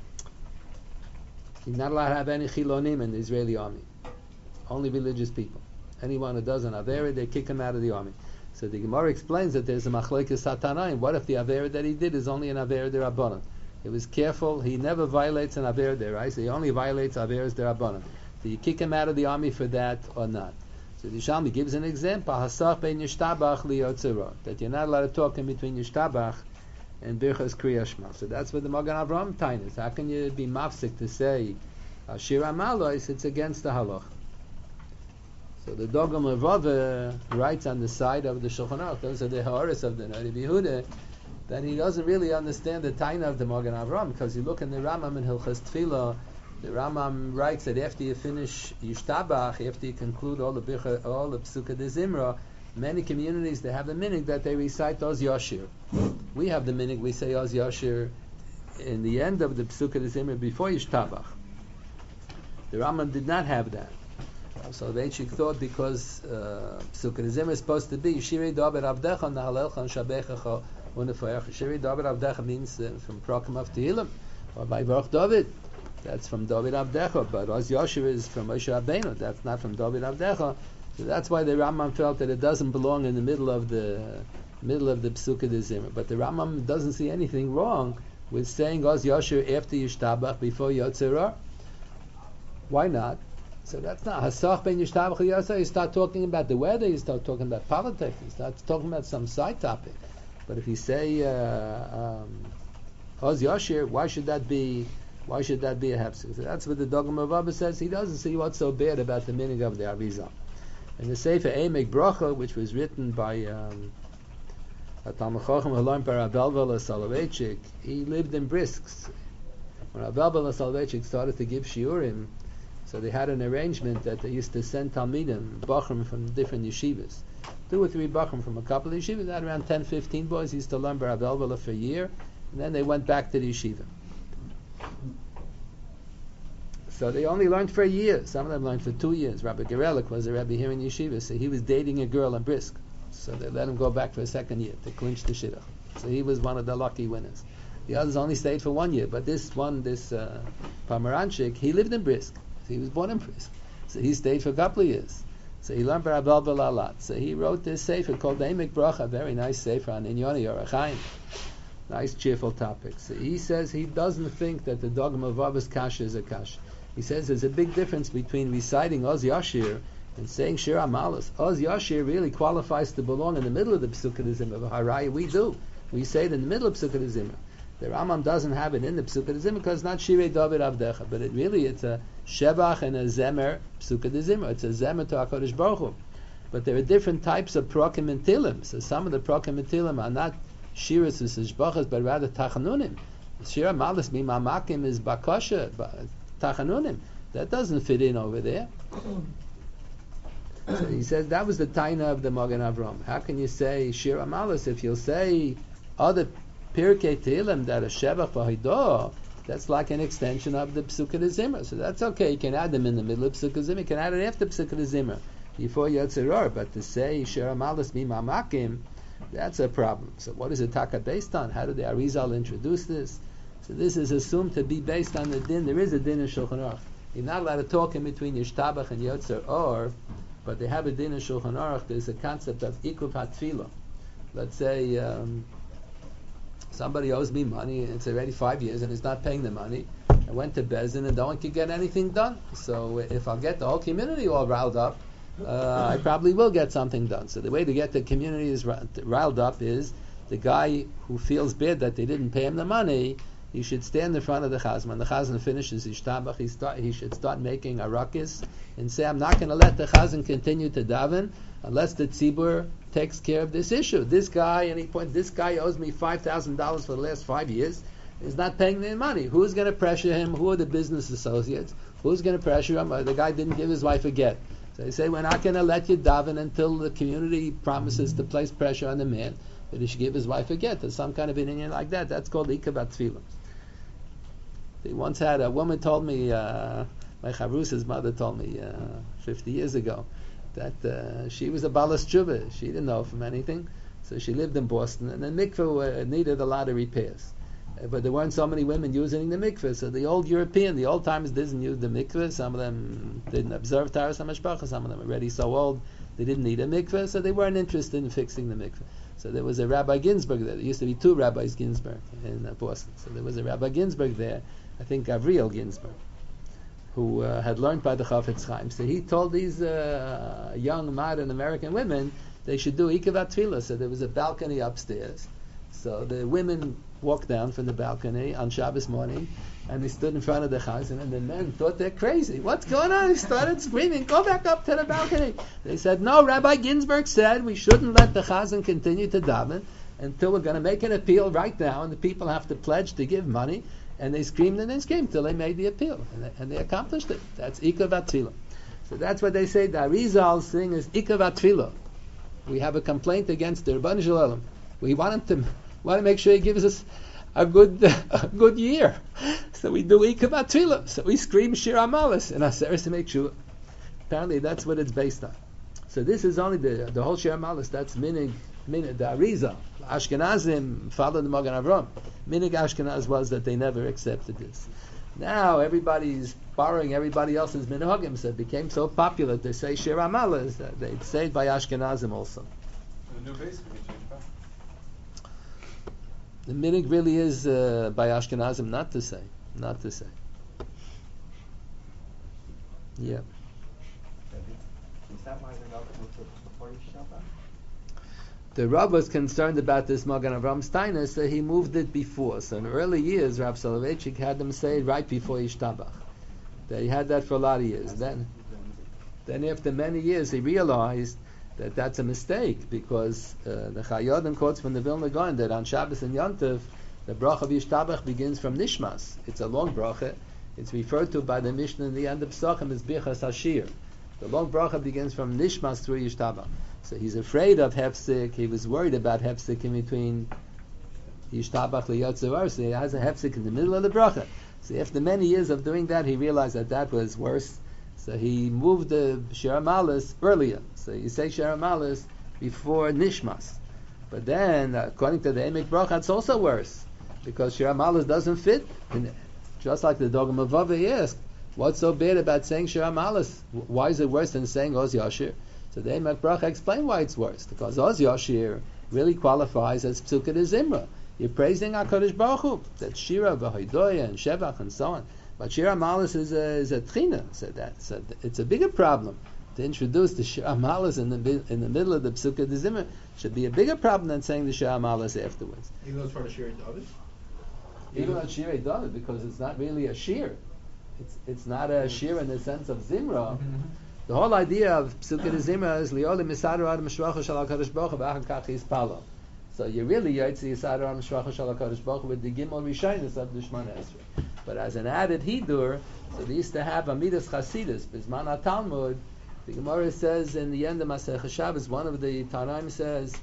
[SPEAKER 1] He's not allowed to have any Chilonim in the Israeli army. Only religious people. Anyone who does an Avera, they kick him out of the army. So the Gemara explains that there's a Machlekes Satanayim. What if the Avera that he did is only an Avera D'Rabbanan? He was careful. He never violates an Avera D'Oraisa. He only violates Averas D'Rabbanan. Do you kick him out of the army for that or not? So the Shalmi gives an example, Hasach ben Yishtabach liyotzera, that you're not allowed to talk in between Yishtabach and Birchas Kriya Shema. So that's what the Magen Avraham tain is. How can you be mafsik to say Shir Amalos? It's against the halach. So the Dogam Rava writes on the side of the Shulchan Aruch, those are the Ha'aris of the Nari Yehuda, that he doesn't really understand the tain of the Magen Avraham, because you look in the Rambam in Hilchas Tefillah. The Rambam writes that after you finish Yishtabach, after you conclude all the Bicha, all the Psukkah de Zimra, many communities they have the minig that they recite Oz Yashir. We have the minig, we say Oz Yashir in the end of the Psukkah de Zimra before Yishtabach. The Rambam did not have that. So the Eichik thought because uh, Psukkah de Zimra is supposed to be Shirei Daber Avdecha Nahalelcha Shabecha Unefayach. Shirei Daber Avdecha means uh, from Prakim of Tehillim, or by Baruch David. That's from David Avdecha, but Oz Yashir is from Moshe Rabbeinu. That's not from David Avdecha. So that's why the Rambam felt that it doesn't belong in the middle of the middle of the Psukkah de Zimra. But the Rambam doesn't see anything wrong with saying Oz Yashir after Yishtabach before Yotzer Or. Why not? So that's not Hasach ben Yishtabach Yotzer. You start talking about the weather. You start talking about politics. You start talking about some side topic. But if you say uh, um, Oz Yashir, why should that be? Why should that be a hefsek? So that's what the Dogam of Abba says. He doesn't see what's so bad about the meaning of the Arizal. In the Sefer Emek Bracha, which was written by um, a Talmud Chacham who learned by Rav Elvel Soloveitchik, he lived in Brisks. When Rav Elvel Soloveitchik started to give shiurim, so they had an arrangement that they used to send talmidim, bachrim from different yeshivas, two or three bachrim from a couple of yeshivas. They had around ten, fifteen boys. He used to learn by Rav Elvel for a year, and then they went back to the yeshiva. So they only learned for a year. Some of them learned for two years. Rabbi Gerelik was a rabbi here in yeshiva, so he was dating a girl in Brisk. So they let him go back for a second year to clinch the shidduch. So he was one of the lucky winners. The others only stayed for one year, but this one, this uh, Pomeranchik, he lived in Brisk. So he was born in Brisk. So he stayed for a couple of years. So he learned Barabel Belalat. So he wrote this sefer called Emek Bracha, very nice sefer on Inyoni Orach Chaim. Nice cheerful topic. So he says he doesn't think that the dogma of Avos Kasha is a kasha. He says there's a big difference between reciting Oz Yashir and saying Shir Amalas. Oz Yashir really qualifies to belong in the middle of the Pesukah Zimmer. Haraya, we do. We say it in the middle of Pesukah Zimmer. The Rambam doesn't have it in the Pesukah Zimmer because it's not Shirei David Avdecha, but it really it's a Shevach and a Zemer Pesukah Zimmer. It's a Zemer to HaKadosh Baruch Hu. But there are different types of Prokim and Tilim. So some of the Prokim and Tilim are not Shiras and Shbachas, but rather Tachanunim. Shir Amalas Mimamakim is Bakasha, Tachanunim. That doesn't fit in over there. So he says that was the taina of the Magen Avram. How can you say Shir Amalas if you'll say other Pirkei Tehillim that are Shevach V'Hidah? That's like an extension of the Pesukah Zimmer. So that's okay. You can add them in the middle of Pesukah Zimmer. You can add it after Pesukah Zimmer before Yetzer Or. But to say Shir Amalas Mimamakim, that's a problem. So what is the taka based on? How did the Arizal introduce this? So this is assumed to be based on the din. There is a din in Shulchan Aruch. You're not allowed to talk in between Yishtabach and Yotzer Or, but they have a din in Shulchan Aruch. There's a concept of Ikuv HaTfilah. Let's say um, somebody owes me money, it's already five years and he's not paying the money. I went to Bezin and no one could get anything done. So if I'll get the whole community all riled up, uh, I probably will get something done. So the way to get the community is riled up is the guy who feels bad that they didn't pay him the money, he should stand in front of the chazan. When the chazan finishes his shtabach, he, start, he should start making a ruckus and say, I'm not going to let the chazan continue to daven unless the tzibur takes care of this issue. This guy, and he points, this guy owes me five thousand dollars for the last five years. He's not paying the money. Who's going to pressure him? Who are the business associates? Who's going to pressure him? Uh, the guy didn't give his wife a get. So they say, we're not going to let you daven until the community promises to place pressure on the man that he should give his wife a get. There's some kind of an Indian like that. That's called ikabat tefillah. They once had a woman told me, uh, my Chavrus's mother told me uh, fifty years ago, that uh, she was a balas tshuva. She didn't know from anything. So she lived in Boston, and the mikveh uh, needed a lot of repairs. Uh, but there weren't so many women using the mikveh. So the old European, the old timers didn't use the mikveh. Some of them didn't observe Taras HaMashpacha. Some of them were already so old they didn't need a mikveh, so they weren't interested in fixing the mikveh. So there was a Rabbi Ginsburg there. There used to be two Rabbis Ginsburg in uh, Boston. So there was a Rabbi Ginsburg there, I think Gavriel Ginsburg, who uh, had learned by the Chafetz Chaim. So he told these uh, young modern American women they should do ikavat tefillah. So there was a balcony upstairs. So the women walked down from the balcony on Shabbos morning, and they stood in front of the chazan, and the men thought they're crazy. What's going on? They started screaming, go back up to the balcony. They said, no, Rabbi Ginsburg said we shouldn't let the chazan continue to daven until we're going to make an appeal right now, and the people have to pledge to give money. And they screamed and they screamed till they made the appeal, and they, and they accomplished it. That's ikavat tefillah. So that's what they say. The Arizal's thing is ikavat tefillah. We have a complaint against the Rebbeinu Shalom. We want him to want to make sure he gives us a good a good year. So we do ikavat tefillah. So we scream Shir Amalas and Aseres to make sure. Apparently that's what it's based on. So this is only the the whole Shir Amalas. That's minig minig the Arizal. Ashkenazim followed the Magen Avram. Minig Ashkenaz was that they never accepted this. Now everybody's borrowing everybody else's minhagim, so it became so popular to say Shir Amalas that they say it by Ashkenazim also.
[SPEAKER 4] The new base can be changed back.
[SPEAKER 1] The minig really is uh, by Ashkenazim not to say, not to say. Yeah.
[SPEAKER 5] Is that why the Rav moved it before Yishabah?
[SPEAKER 1] The Rav was concerned about this Magen Avram Steiner, so he moved it before. So in early years, Rav Soloveitchik had them say it right before Yishtabach. They had that for a lot of years. Then, Then after many years, he realized that that's a mistake, because uh, the Chayyim quotes from the Vilna Gaon that on Shabbos and Yontif, the bracha of Yishtabach begins from Nishmas. It's a long bracha. It's referred to by the Mishnah in the end of Pesachim as Bichas Hashir. The long bracha begins from Nishmas through Yishtabach. So he's afraid of Hefsik. He was worried about Hefsik in between Yishtabach Liyotzevar. So he has a Hefsik in the middle of the bracha. So after many years of doing that, he realized that that was worse. So he moved the Shir Malas earlier. So you say Shir Malas before Nishmas. But then, according to the Emek Bracha, it's also worse, because Shir Malas doesn't fit. And just like the Dogam of Vava asked, what's so bad about saying Shir Malas? Why is it worse than saying Oz Yashir? So the Emek Bracha explained why it's worse. Because Oz Yashir really qualifies as Psukkah de Zimra. You're praising HaKadosh Baruch Hu. That's Shira, V'hoidoya, and Shevach, and so on. But Shira Malas is a, is a tchina, so that's a, it's a bigger problem. To introduce the Shira Malas in the in the middle of the Psukkah de Zimra should be a bigger problem than saying the Shira Malas afterwards.
[SPEAKER 6] Even though it's part of Shira David?
[SPEAKER 1] Even though Shira David, because it's not really a shir. It's it's not a shir in the sense of Zimra. Mm-hmm. The whole idea of Psukkah de Zimra is Li'olim Yisadu Ad Mishracha Shal HaKadosh Baruch Hu V'achar Kach Yispalo. So you really Yotzi Yisadu Ad Mishracha Shal HaKadosh Baruch Hu with the Gimel Rishonos of the Shemona Esrei. But as an added hidur, so they used to have Amidas Chasidus. Bisman Talmud, the Gemara says in the end of Masech Shabbos, one of the Tanaim says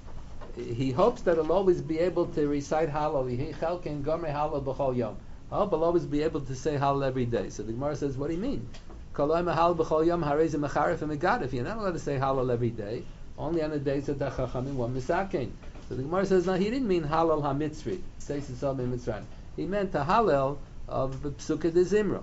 [SPEAKER 1] he hopes that he'll always be able to recite Hallel. He chelkin gomer Hallel b'chol yom. I hope I'll always be able to say Hallel every day. So the Gemara says, what do you mean? Kolay Hallel b'chol yom harei mecharif and megadif. You're not allowed to say Hallel every day. Only on the days that the Chachamim want misakein. So the Gemara says, no, he didn't mean Hallel hamitzri. Says Yisrael in Mitzrayim. He meant the Hallel of the Psukkah de Zimra.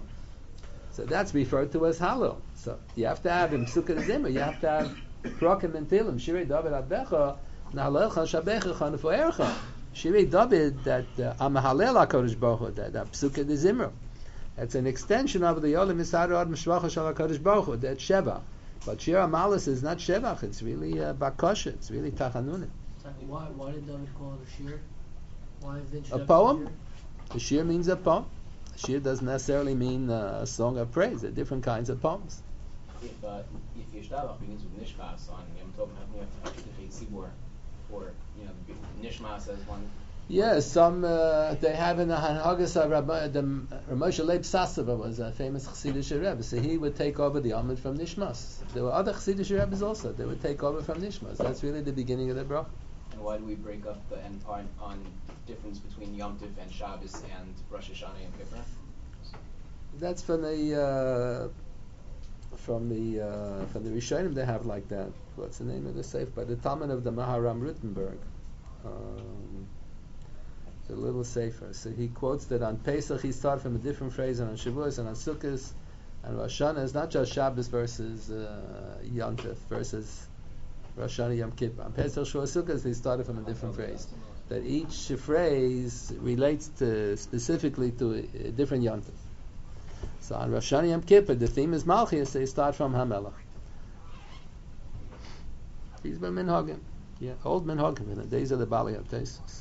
[SPEAKER 1] So that's referred to as Hallel. So you have to have in Psukkah de Zimra, you have to have Krokim and Tilim, Shirei David Abdecha, Nahalecha, Shabecha, Nefoercha. Shirei David, that I'm a Hallel HaKadosh Baruch Hu, that Psukkah de Zimra. It's an extension of the Yolim Yisadu Ad Mishracha Shal HaKadosh Baruch Hu, that's Shevach. But Shir HaMalas is not Shevach, it's really uh, Bakosha, it's really Tachanunim.
[SPEAKER 7] Why, why did David call it a shir? Why is it
[SPEAKER 1] a poem? A shir means a poem. A shir doesn't necessarily mean uh, a song of praise. There are different kinds of poems.
[SPEAKER 8] If uh, if Yishtabach begins with Nishmas on Yom Tov, we have to actually Tzibur, or you know, Nishmas as one.
[SPEAKER 1] Yeah, some uh, they have in the Hanhagas of Rabbi the Ramosha Leib Sasava was a famous Chassidish Rebbe, so he would take over the Amud from Nishmas. There were other Chassidish Rebbes also. They would take over from Nishmas. That's really the beginning of the bracha.
[SPEAKER 8] And why do we break up the end part on the difference between Yom Tov and Shabbos and Rosh Hashanah and Kippur?
[SPEAKER 1] That's from the uh, from the uh, from the Rishonim. They have like that. What's the name of the sefer? By the Talmud of the Maharam Rutenberg. Um, it's a little sefer. So he quotes that on Pesach he started from a different phrase, and on Shavuos and on Sukkot and Rosh Hashanah is not just Shabbos versus uh, Yom Tov versus Rosh Hashanah Yom Kippur. On Pesach Shavuos Sukkot he started from a different phrase. That each phrase relates to specifically to a, a different Yom Tov. So on Rosh Hashanah Yom Kippur the theme is Malchus. They start from Hamelach. These were minhagim. Yeah, old minhagim in the days of the Bali Tesis.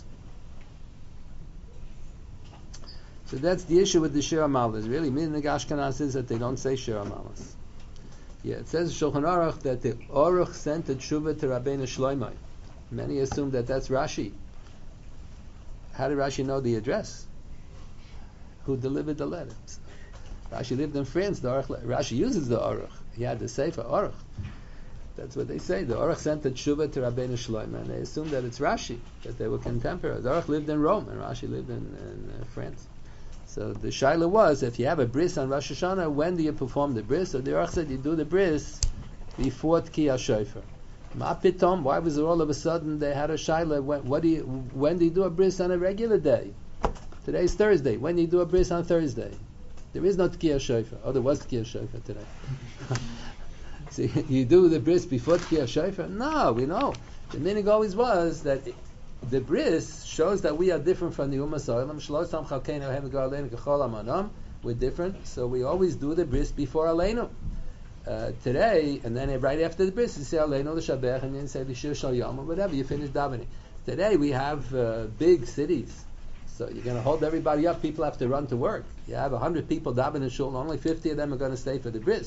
[SPEAKER 1] So that's the issue with the Shir HaMalas. Really, Minhag Ashkenaz is that they don't say Shir HaMalas. Yeah, it says Shulchan Aruch that the Aruch sent a tshuva to Rabbeinu Shloimeh. Many assume that that's Rashi. How did Rashi know the address? Who delivered the letter? Rashi lived in France. The Aruch, Rashi uses the Aruch. He had the Sefer Aruch. That's what they say. The Aruch sent a tshuva to Rabbeinu Shloimeh, and they assume that it's Rashi, that they were contemporaries. The Aruch lived in Rome, and Rashi lived in, in uh, France. So the shaila was, if you have a bris on Rosh Hashanah, when do you perform the bris? So the Aruch said you do the bris before Tkiyah Shofar. Ma pitom, why was it all of a sudden they had a shaila? When, what do you, when do you do a bris on a regular day? Today's Thursday. When do you do a bris on Thursday? There is no Tkiyah Shofar. Oh, there was Tkiyah Shofar today. So you do the bris before Tkiyah Shofar? No, we know. The meaning always was that the bris shows that we are different from the Ummah Soilam. Shlosam Chalkeinu Hem Garleinu Kechol Amanam. We're different, so we always do the bris before Aleinu. Uh, today, and then right after the bris, you say Aleinu L'Shabech, and then say L'Shir Shal Yom, or whatever. You finish davening. Today we have uh, big cities, so you're going to hold everybody up. People have to run to work. You have a hundred people davening in shul, and only fifty of them are going to stay for the bris.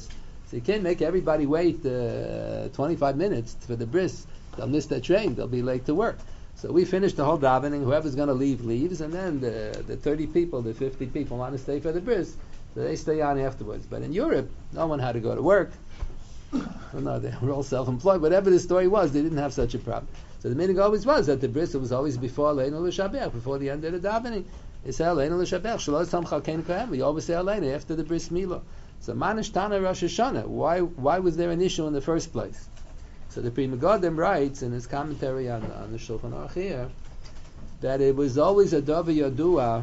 [SPEAKER 1] So you can't make everybody wait uh, twenty-five minutes for the bris. They'll miss their train. They'll be late to work. So we finish the whole davening. Whoever's going to leave leaves, and then the the thirty people, the fifty people want to stay for the bris, so they stay on afterwards. But in Europe, no one had to go to work. No, they were all self-employed. Whatever the story was, they didn't have such a problem. So the meaning always was that the bris was always before Aleinu L'Shabech, before the end of the davening. They say Aleinu L'Shabech, Shelo Samcha Kein Kohen. We always say Aleinu after the bris milah. So Manish Tana Rosh Hashanah. Why why was there an issue in the first place? So the Pri Megadim writes in his commentary on, on the Shulchan Aruch here that it was always a davar yadua,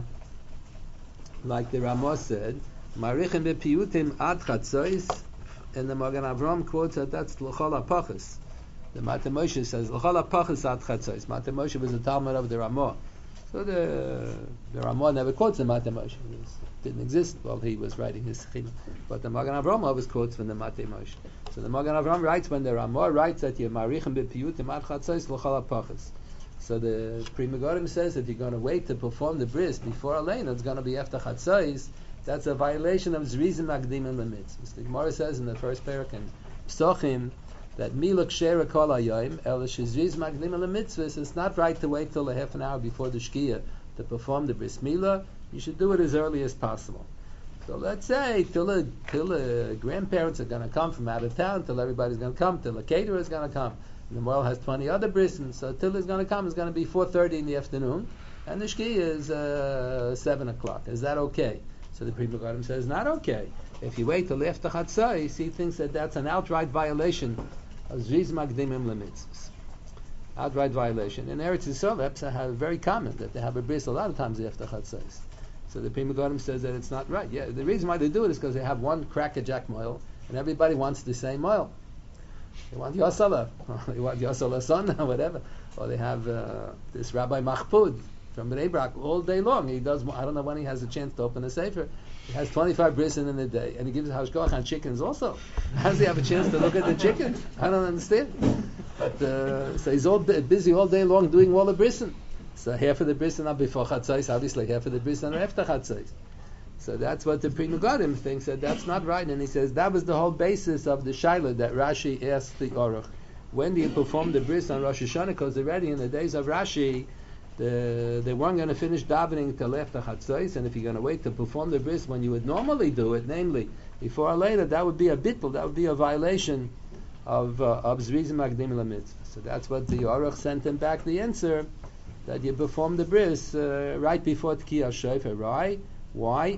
[SPEAKER 1] like the Ramah said, Marichim bepiyutim ad chatzos, and the Magen Avram quotes that that's l'chol hapachas. The Mate Moshe says l'chol hapachas ad chatzos. Mate Moshe was a Talmud of the Ramah, so the the Ramah never quotes the Mate Moshe. It didn't exist while he was writing his Chilul. But the Magen Avram always quotes from the Mate Moshe. So the Magen Avram writes when the Ramah writes that you marichim bepiyutim ad chatzos l'chol hapachas. So the Pri Megadim says that you're going to wait to perform the bris before Aleinu. It's going to be after chatzos. That's a violation of Zrizim Magdim and Lemitzvahs. The Gemara says in the first parak in Psochim that Miluk Shera Kol Hayom El Shizriz Magdim and Lemitzvahs. It's not right to wait till a half an hour before the Shkia to perform the bris milah. You should do it as early as possible. So let's say till the till the grandparents are going to come from out of town, till everybody's going to come, till the caterer is going to come. And the world has twenty other brisins, so till it's going to come, it's going to be four thirty in the afternoon, and the Shkia is uh, seven o'clock. Is that okay? So the Pri Megadim says not okay. If you wait till after Chatzos, he thinks that that's an outright violation of Zriz Magdimim Lemitzvahs. Outright violation. In Eretz Yisrael, Epsa have very common that they have a bris a lot of times after Chatzos. So the Pri Megadim says that it's not right. Yeah, the reason why they do it is because they have one crackerjack moil, and everybody wants the same moil. They want Yosala, they want Yosala son, or whatever. Or they have uh, this Rabbi Machpud from Bnei Brak all day long. He does. I don't know when he has a chance to open a sefer. He has twenty-five brisin in a day, and he gives hashkoach on chickens also. How does he have a chance to look at the chickens? I don't understand. But uh, so he's all busy all day long doing all the brisin. So half of the brisin are before chatzos, obviously half of the brisin are after chatzos. So that's what the Pri Megadim thinks, that that's not right. And he says that was the whole basis of the Shaila that Rashi asked the Aruch. When do you perform the bris on Rosh Hashanah? Because already in the days of Rashi, the, they weren't going to finish davening till after Chatzos, and if you're going to wait to perform the bris when you would normally do it, namely before or later, that would be a bittul, that would be a violation of uh, of Zriz Magdim Lemitzvah. So that's what the Aruch sent him back the answer, that you perform the bris uh, right before Tkiyah Shofar. Right? Why?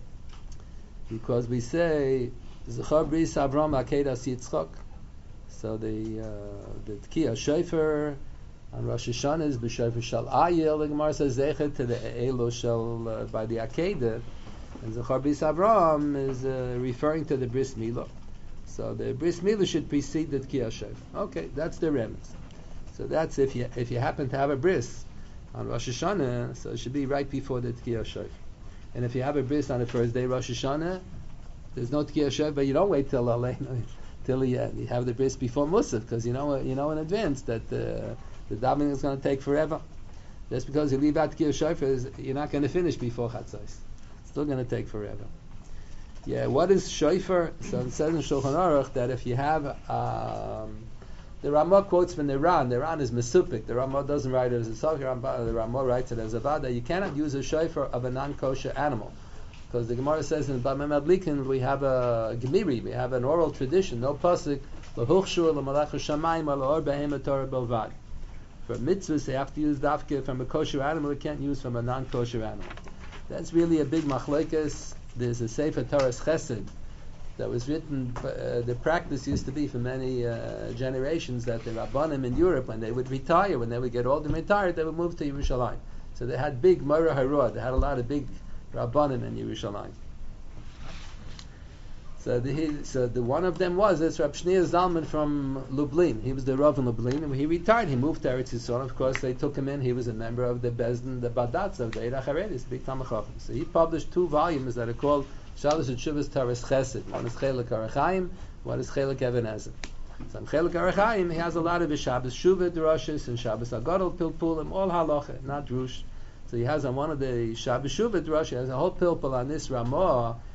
[SPEAKER 1] Because we say Zechar Bris Avram Akedas Yitzchak. So the uh, the Tkiyah Shofar on Rosh Hashanah is b'Shofar Shal Ayil. The Gemara says Zecher to the Elo Shal uh, by the Akedah, and Zechar Bris Avram is uh, referring to the Bris Milah. So the Bris Milah should precede the Tkiyah Shofar. Okay, that's the remez. So that's if you if you happen to have a bris on Rosh Hashanah, so it should be right before the Tkiyah Shofar. And if you have a bris on the first day Rosh Hashanah, there's no Tkiyah Shofar, but you don't wait till Aleinu, till you, uh, you have the bris before Musaf, because you know you know in advance that uh, the davening is going to take forever. Just because you leave out Tkiyah Shofar, you're not going to finish before Chatzos. It's still going to take forever. Yeah, what is Shofar? So it says in Shulchan Aruch that if you have um, the Ramah quotes from the Ran. The Ran is Mesupik. The Ramah doesn't write it as a Sofi. The Ramah writes it as a Vada. You cannot use a shofar of a non-kosher animal, because the Gemara says in Bamem Adlikin we have a Gemiri, we have an oral tradition. No pasuk lahuchshur lamalach shamayim alaor behemoth Torah belvad. For mitzvahs they have to use dafke from a kosher animal. They can't use from a non-kosher animal. That's really a big machlekes. There's a Sefer Torah's Chesed that was written. Uh, the practice used to be for many uh, generations that the Rabbanim in Europe, when they would retire, when they would get old and retired, they would move to Yerushalayim. So they had big Moreh Harod. They had a lot of big Rabbanim in Yerushalayim. So the, so the one of them was this Rab Shneir Zalman from Lublin. He was the Rav in Lublin, and when he retired, he moved to Eretz Yisrael. Of course, they took him in. He was a member of the Bezdin, the Badatz of the Eirach Haredis, big Talmid Chacham. So he published two volumes that are called Shalosh Tshuvas Taras Chesed. One is Chelik Arachaim, one is Chelik Even Ezer. So in Chelik Arachaim, he has a lot of his Shabbos Shuvah Drushes and Shabbos Agadol Pilpulim, all halacha, not drush. So he has on one of the Shabbos Shuvah Drush, he has a whole pilpul on this Ramah,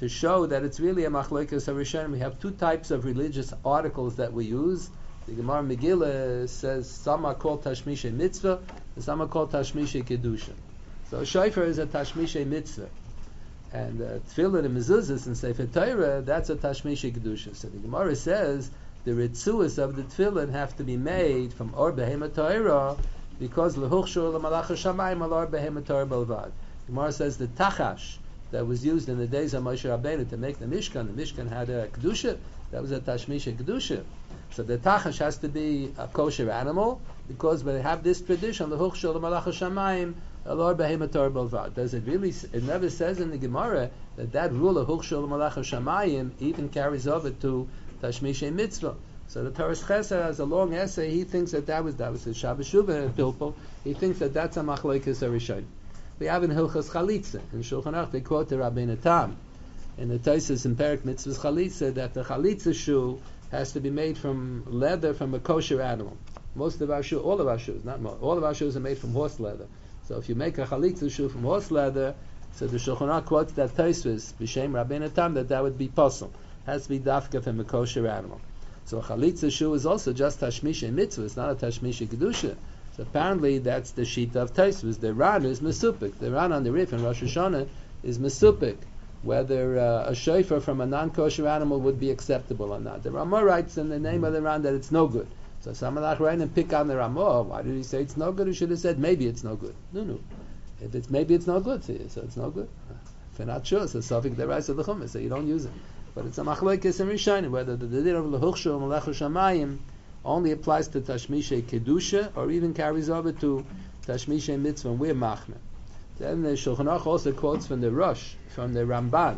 [SPEAKER 1] to show that it's really a machlokes harishonim. We have two types of religious articles that we use. The Gemara Megillah says some are called tashmishe mitzvah, and some are called tashmishe kedusha. So a shofar is a tashmishe mitzvah, and uh, tefillin and mezuzahs and sefer Torah, that's a tashmishe kedusha. So the Gemara says the ritzuas of the tefillin have to be made from or behema Torah, because lehuchshur lemalach hashamayim al or behema Torah belvad. The Gemara says the tachash that was used in the days of Moshe Rabbeinu to make the Mishkan, the Mishkan had a kedusha, that was a tashmisha kedusha. So the tachash has to be a kosher animal, because when they have this tradition, the huchshel malach hashamayim alor behema Torah belvad. Does it really? It never says in the Gemara that that rule of huchshel malach hashamayim even carries over to tashmisha mitzvah. So the Torah Chesed has a long essay. He thinks that that was that was the Shabbos Shuvah Pilpul. He thinks that that's a machlokes harishonim. We have in Hilchas Chalitza in Shulchan Aruch they quote the Rabbeinu Tam in the Tosfos in Perek Mitzvahs Chalitza that the Chalitza shoe has to be made from leather from a kosher animal. Most of our shoes, all of our shoes, not most, all of our shoes are made from horse leather. So if you make a Chalitza shoe from horse leather, so the Shulchan Aruch quotes that Tosfos B'Shem Rabbeinu Tam that that would be possible. Has to be dafka from a kosher animal. So a Chalitza shoe is also just tashmisha mitzvah. It's not a tashmisha kedusha. So apparently that's the sheet of Tosfos. The Ran is mesupik. The Ran on the Rif in Rosh Hashanah is mesupik. Whether uh, a shofar from a non-kosher animal would be acceptable or not. The Ramah writes in the name of the Ran that it's no good. So Samalach ran and pick on the Ramah. Why did he say it's no good? He should have said maybe it's no good. No, no. If it's maybe it's no good to you, so it's no good. If you're not sure, so Safik the Rais of the Chumash, so you don't use it. But it's a machlokes and rishonim whether the din of lehuchshul malach hashamayim only applies to tashmishe kedusha or even carries over to tashmishe mitzvah. And we're machmer. Then the Shulchan Aruch also quotes from the Rosh, from the Ramban.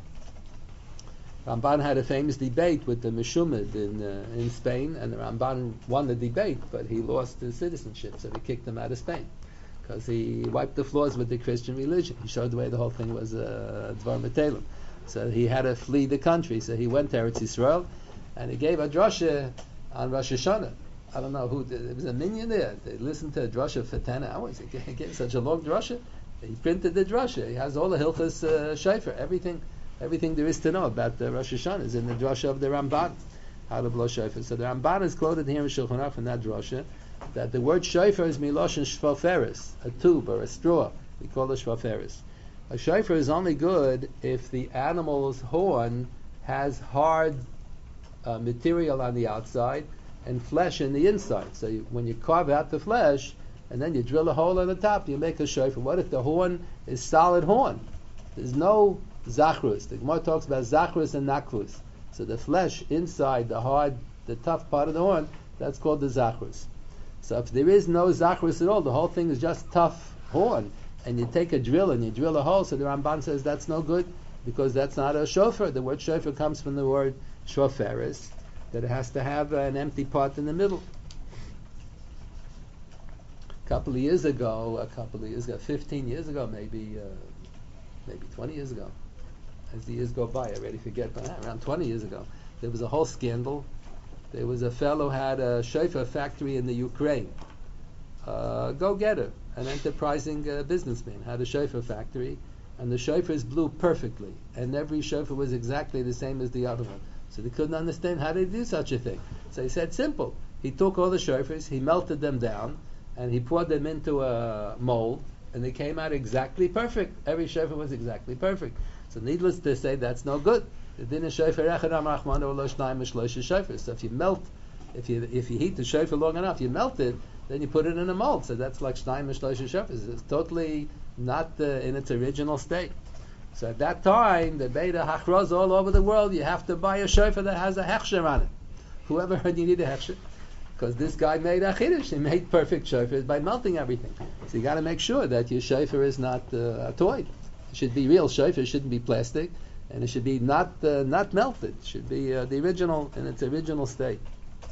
[SPEAKER 1] Ramban had a famous debate with the Meshumad in uh, in Spain, and the Ramban won the debate, but he lost his citizenship, so they kicked him out of Spain because he wiped the floors with the Christian religion. He showed the way the whole thing was a uh, dvar metelem. So he had to flee the country. So he went to Eretz Yisrael, and he gave a drasha on Rosh Hashanah. I don't know who. There was a minion there. They listened to a drasha for ten hours. He gave, he gave such a long drasha. He printed the drasha. He has all the hilchas uh, shofar, everything, everything there is to know about the Rosh Hashanah is in the drasha of the Ramban, how to blow shofar. So the Ramban is quoted here in Shulchan Aruch in that drasha that the word shofar is miloshen shvaferis, a tube or a straw. We call it shvaferis. A shofar is only good if the animal's horn has hard uh, material on the outside and flesh in the inside. So you, when you carve out the flesh and then you drill a hole on the top, you make a shofar. What if the horn is solid horn? There's no zachrus. The Gemara talks about zachrus and naklus. So the flesh inside, the hard, the tough part of the horn, that's called the zachrus. So if there is no zachrus at all, the whole thing is just tough horn, and you take a drill and you drill a hole, so the Ramban says that's no good because that's not a shofar. The word shofar comes from the word shofaris, that it has to have an empty part in the middle. A couple of years ago, a couple of years ago, fifteen years ago, maybe, uh, maybe twenty years ago, as the years go by, I already forget, but around twenty years ago, there was a whole scandal. There was a fellow who had a shofar factory in the Ukraine. Uh, go-getter, an enterprising uh, businessman, had a shofar factory, and the shofars blew perfectly, and every shofar was exactly the same as the other one. So they couldn't understand how to do such a thing. So he said, simple. He took all the shofars, he melted them down, and he poured them into a mold, and they came out exactly perfect. Every shofar was exactly perfect. So needless to say, that's no good. The din is shofar echad amrachman or lo shnayim mishlosh shofars. So if you melt, if you if you heat the shofar long enough, you melt it, then you put it in a mold. So that's like shnayim mishlosh shofars. It's totally not uh, in its original state. So at that time, the Beta Hachroz all over the world, you have to buy a shofar that has a hechsher on it. Whoever heard you need a hechsher? Because this guy made a chiddush. He made perfect shofars by melting everything. So you got to make sure that your shofar is not uh, a toy. It should be real shofar. It shouldn't be plastic, and it should be not uh, not melted. It should be uh, the original in its original state.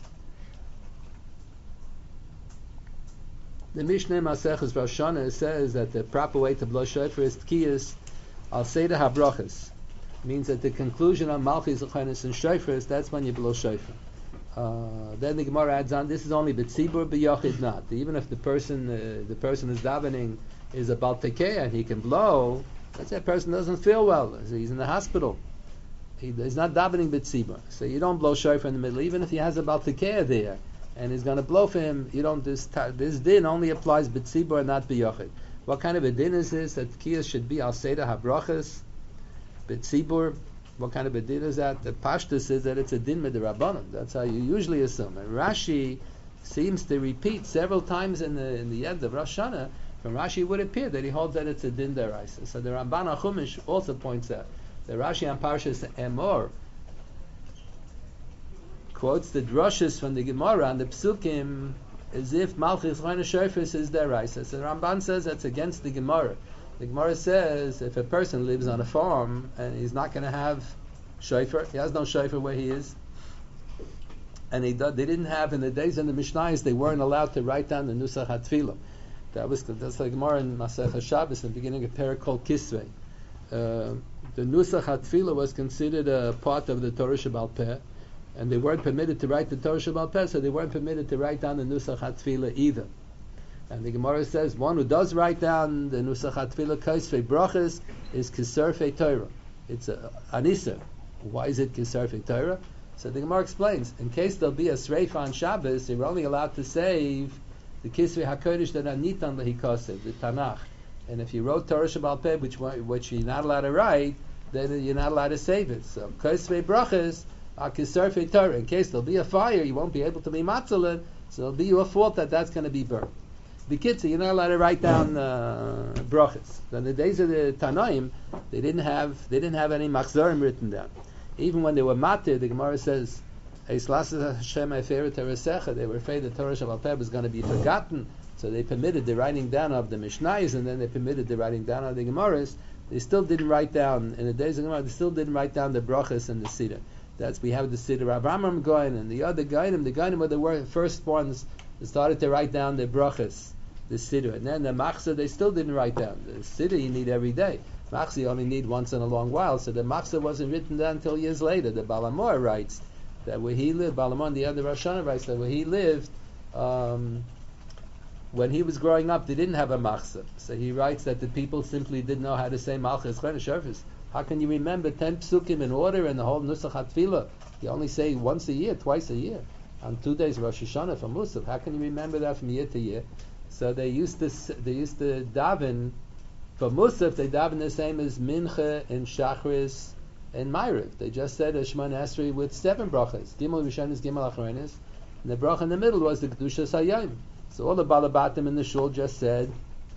[SPEAKER 1] The Mishnah Maseches Rosh Hashanah says that the proper way to blow shofar is tkiyas al seder habrachas. Means at the conclusion of Malchis Zechanis and shofars, that's when you blow shofar. Uh, then the Gemara adds on, this is only b'tzibur, b'yachid not. Even if the person uh, the person is davening is a Baal Tekeh and he can blow, Let's say a person doesn't feel well. He's in the hospital. He, he's not davening b'tzibur. So you don't blow shofar in the middle, even if he has a baltikea there, and he's going to blow for him. You don't. This this din only applies b'tzibur and not b'yochid. What kind of a din is this? That kiyas should be al seder habrachas b'tzibur. What kind of a din is that? The pashtus is that it's a din midrabanan. That's how you usually assume. And Rashi seems to repeat several times in the in the end of Rosh Hashanah. From Rashi, it would appear that he holds that it's a din deraisa. So the Ramban HaChumash also points out that Rashi on Parshas Emor quotes the drushes from the Gemara and the Psukim as if Malchus Chayna Shofis is deraisa. So the Ramban says that's against the Gemara. The Gemara says if a person lives on a farm and he's not going to have shofar, he has no shofar where he is, and he do, they didn't have in the days in the Mishnayos, they weren't allowed to write down the Nusach HaTfilah. That was that's like Gemara in Masechah Shabbos in the beginning of Perek Kol Kisvei. Uh, the Nusach HaTfilah was considered a part of the Torah Shebal Peh, and they weren't permitted to write the Torah Shebal Peh, so they weren't permitted to write down the Nusach HaTfilah either. And the Gemara says one who does write down the Nusach HaTfilah Kaisvei Brachas is Kiserfei Torah. It's a Anisa. Why is it Kiserfei Torah? So the Gemara explains, in case there'll be a Sreifa on Shabbos, you're only allowed to save the Kisvei HaKodesh that are Nitan Lehikosev, the Tanakh. And if you wrote Torah Shebal Peh, which which you're not allowed to write, then you're not allowed to save it. So Kisvei Brachas are Kiserfei Torah. In case there'll be a fire, you won't be able to be matzalin, so it'll be your fault that that's going to be burnt. The Kitzur, you're not allowed to write down uh, brachas. In the days of the Tanaim, they didn't have they didn't have any machzorim written down. Even when they were matir, the Gemara says, they were afraid the Torah Shebal Peh was going to be forgotten, so they permitted the writing down of the Mishnayos, and then they permitted the writing down of the Gemaras. They still didn't write down, in the days of the Gemara, they still didn't write down the brachas and the Siddur. That's, we have the Siddur of Amram Goyen, and the other Goyenim, the Goyenim were the were first ones that started to write down the brachas, the Siddur. And then the Machzah, they still didn't write down. The Siddur you need every day. Machzah you only need once in a long while, so the Machzah wasn't written down until years later. The Balamor writes that where he lived, Balamor, the other Rosh Hashanah writes that where he lived, um, when he was growing up, they didn't have a Machzah. So he writes that the people simply didn't know how to say Malchus Chayna Shofis. How can you remember ten psukim in order and the whole Nusach HaTfilah? You only say once a year, twice a year. On two days Rosh Hashanah for Musaf. How can you remember that from year to year? So they used to they used to daven for Musaf. They daven the same as Mincha and Shachris and Ma'ariv. They just said a Shemona Esrei with seven brachas. Gimel Rishonis, Gimel Achronis, and the bracha in the middle was the Kedushas Hayom. So all the Balabatim in the shul just said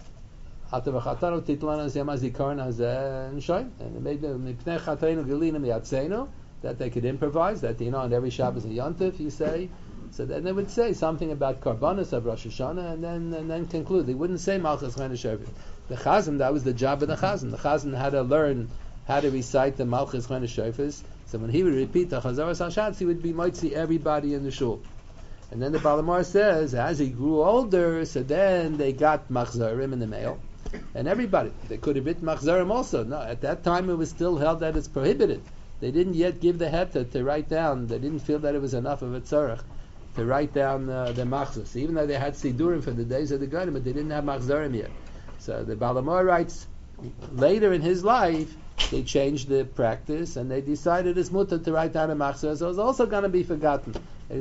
[SPEAKER 1] Atav Chatanu Titlanas Yom HaZikaron Hazeh and Shoyim, and it made them Mipnei Chatenu Gelinim Yatzenu, that they could improvise. That, you know, on every Shabbos and Yontif you say. So then they would say something about Karbanos of Rosh Hashanah, and then and then conclude. They wouldn't say Malchus Chayna Shofis. The Chazan, that was the job of the Chazan. The Chazan had to learn how to recite the Malchus Chayna Shofis. So when he would repeat the Chazaras Hashatz, he would be mitzi everybody in the shul. And then the Balamar says, as he grew older, so then they got Machzorim in the mail, and everybody, they could have written Machzorim also. No, at that time it was still held that it's prohibited. They didn't yet give the heta to write down. They didn't feel that it was enough of a tzarech to write down uh, the machzos. Even though they had sidurim for the days of the Goyim, but they didn't have machzorim yet. So the Balamor writes, later in his life, they changed the practice, and they decided it's mutter to write down a machzor, so it's also going to be forgotten.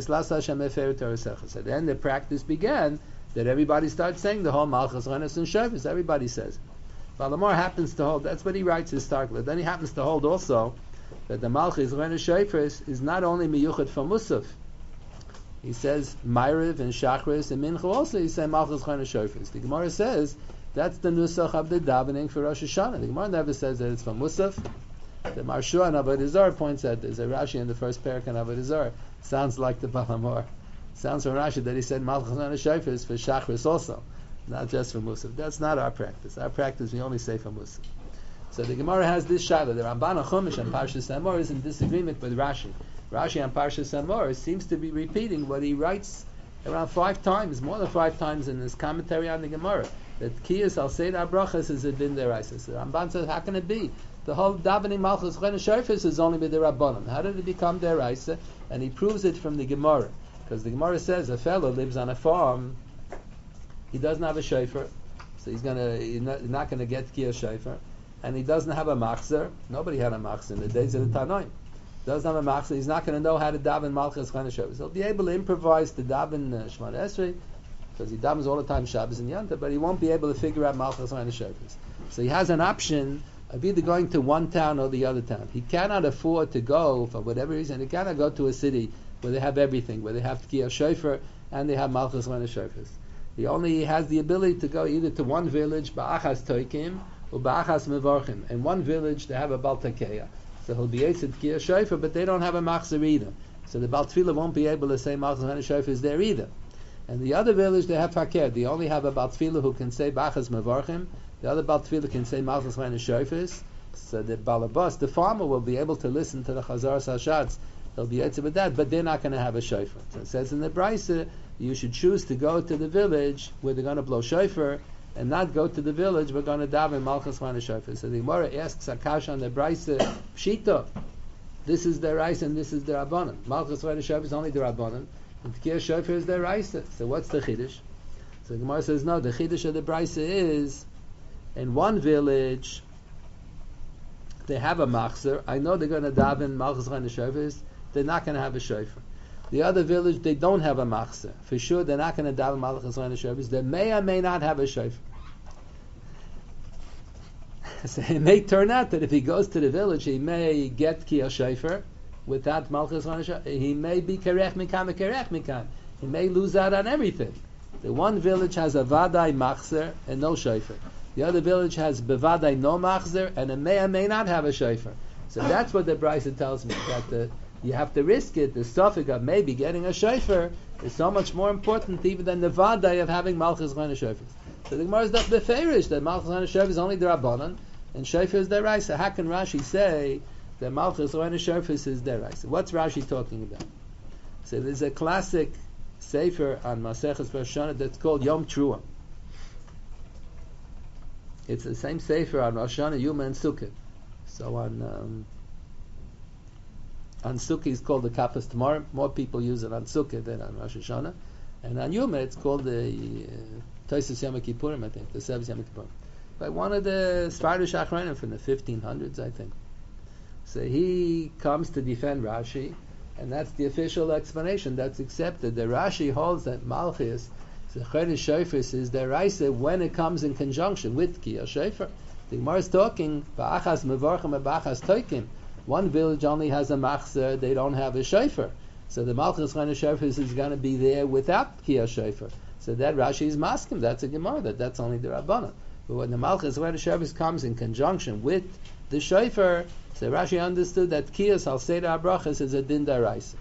[SPEAKER 1] So then the practice began, that everybody starts saying the whole Malchus Chayna and Shofis. Everybody says. Balamor happens to hold, that's what he writes historically. Then he happens to hold also that the Malchus Chayna Shofis is not only miyuchat for Musaf. He says Ma'ariv and Shachris and Mincha also he says Malchus Chayna Shofis. The Gemara says that's the nusach of the davening for Rosh Hashanah. The Gemara never says that it's for Musaf. The Marsha and Avodah Zarah points out there's a Rashi in the first parak in Avodah Zarah. Sounds like the Balamor. Sounds from Rashi that he said Malchus Chayna Shofis for Shachris also, not just for Musaf. That's not our practice. Our practice we only say for Musaf. So the Gemara has this shaila. The Ramban HaChumash and Parshas Emor is in disagreement with Rashi. Rashi on Parshas Emor seems to be repeating what he writes around five times, more than five times in his commentary on the Gemara. That Kiyas al Seder Brachas is a din deraisa. So Ramban says, how can it be? The whole davening Malchus Chayna Shofis is only with the Rabbanim. How did it become deraisa? And he proves it from the Gemara, because the Gemara says a fellow lives on a farm, he doesn't have a shofar, so he's gonna he's not, not going to get Kiyas shofar. and he doesn't have a machzer. Nobody had a machzer in the days of the Tanoim. Doesn't have a machzer. He's not going to know how to daven Malchus Chana Shabbos. He'll be able to improvise to daven uh, Shemona Esrei because he davens all the time Shabbos and Yom Tov, but he won't be able to figure out Malchus Chana Shabbos. So he has an option of either going to one town or the other town. He cannot afford to go for whatever reason. He cannot go to a city where they have everything, where they have Tkiyah Shofar and they have Malchus Chana Shabbos. He only has the ability to go either to one village, Ba'achas Toikim, or Ba'achas Mevorchim. In one village, they have a Baal Takeya. So he'll be Eitzit Tkiyah Shofar, but they don't have a Machzer either. So the Baal Tefillah won't be able to say Malchus Chana Shofar is there either. And the other village, they have Fakir. They only have a Baal Tefillah who can say Ba'achas Mevorchim. The other Baal Tefillah can say Malchus Chana Shofar. So the Balabas, the farmer, will be able to listen to the Chazar Sashatz. They'll be Eitzit with that, but they're not going to have a Shofar. So it says in the Brisa, you should choose to go to the village where they're going to blow shofar, and not go to the village we're going to daven Malchus Chana Shofar. So the Gemara asks Akash on the Brisa, Pshita, this is the Rice and this is the Rabbanan. Malchus Chana Shofar is only the Rabbanan, and Tkiyah Shofar is the Rice. So what's the Chiddush? So the Gemara says, no, the Chiddush of the Brisa is, in one village, they have a Machzer. I know they're going to daven Malchus Chana Shofar. They're not going to have a shofar. The other village, they don't have a machzor. For sure, they're not going to daven Malchus Chana Shabbos. They may or may not have a shofar. So it may turn out that if he goes to the village, he may get ki a shofar without Malchus Chana Shabbos. He may be kerech mikam and kerech mikam. He may lose out on everything. The one village has a vadai machzor and no shofar. The other village has bevadai no machzor and it may or may not have a shofar. So that's what the Brisa tells me, that the you have to risk it. The suffix of maybe getting a shofar is so much more important even than the vaday of having Malchus Chana Shofar. So the Gemara is not beferish that Malchus Chana Shofar is only the Rabbanan and shofar is the Raisa. How can Rashi say that Malchus Chana Shofar is the Raisa? What's Rashi talking about? So there's a classic sefer on Maseches Rosh Hashanah that's called Yom Trua. It's the same sefer on Rosh Hashanah, Yuma, and Sukkot. So on um, On Sukkah it's called the Kapas Tamar. More people use it on Sukkah than on Rosh Hashanah. And on Yom it's called the uh, Tosfos Yom Kippurim, I think, the Sevos Yom Kippurim. By one of the Sfardish Achronim from the fifteen hundreds, I think. So he comes to defend Rashi, and that's the official explanation. That's accepted. The Rashi holds that Malchus, the Chana Shofar, is the Raisa when it comes in conjunction with Kiyah Shofar. The Gemara is talking, Ba'achas Mevorchim and Ba'achas Toikim. One village only has a machzer, they don't have a shofar. So the Malchus Chana Shofar is going to be there without Kiyah Shofar. So that Rashi is masking, that's a Gemara, that that's only the Rabbanan. But when the Malchus Chana Shofar comes in conjunction with the shofar, so Rashi understood that Kiyas Al Seder HaBrachas is a din daraisa.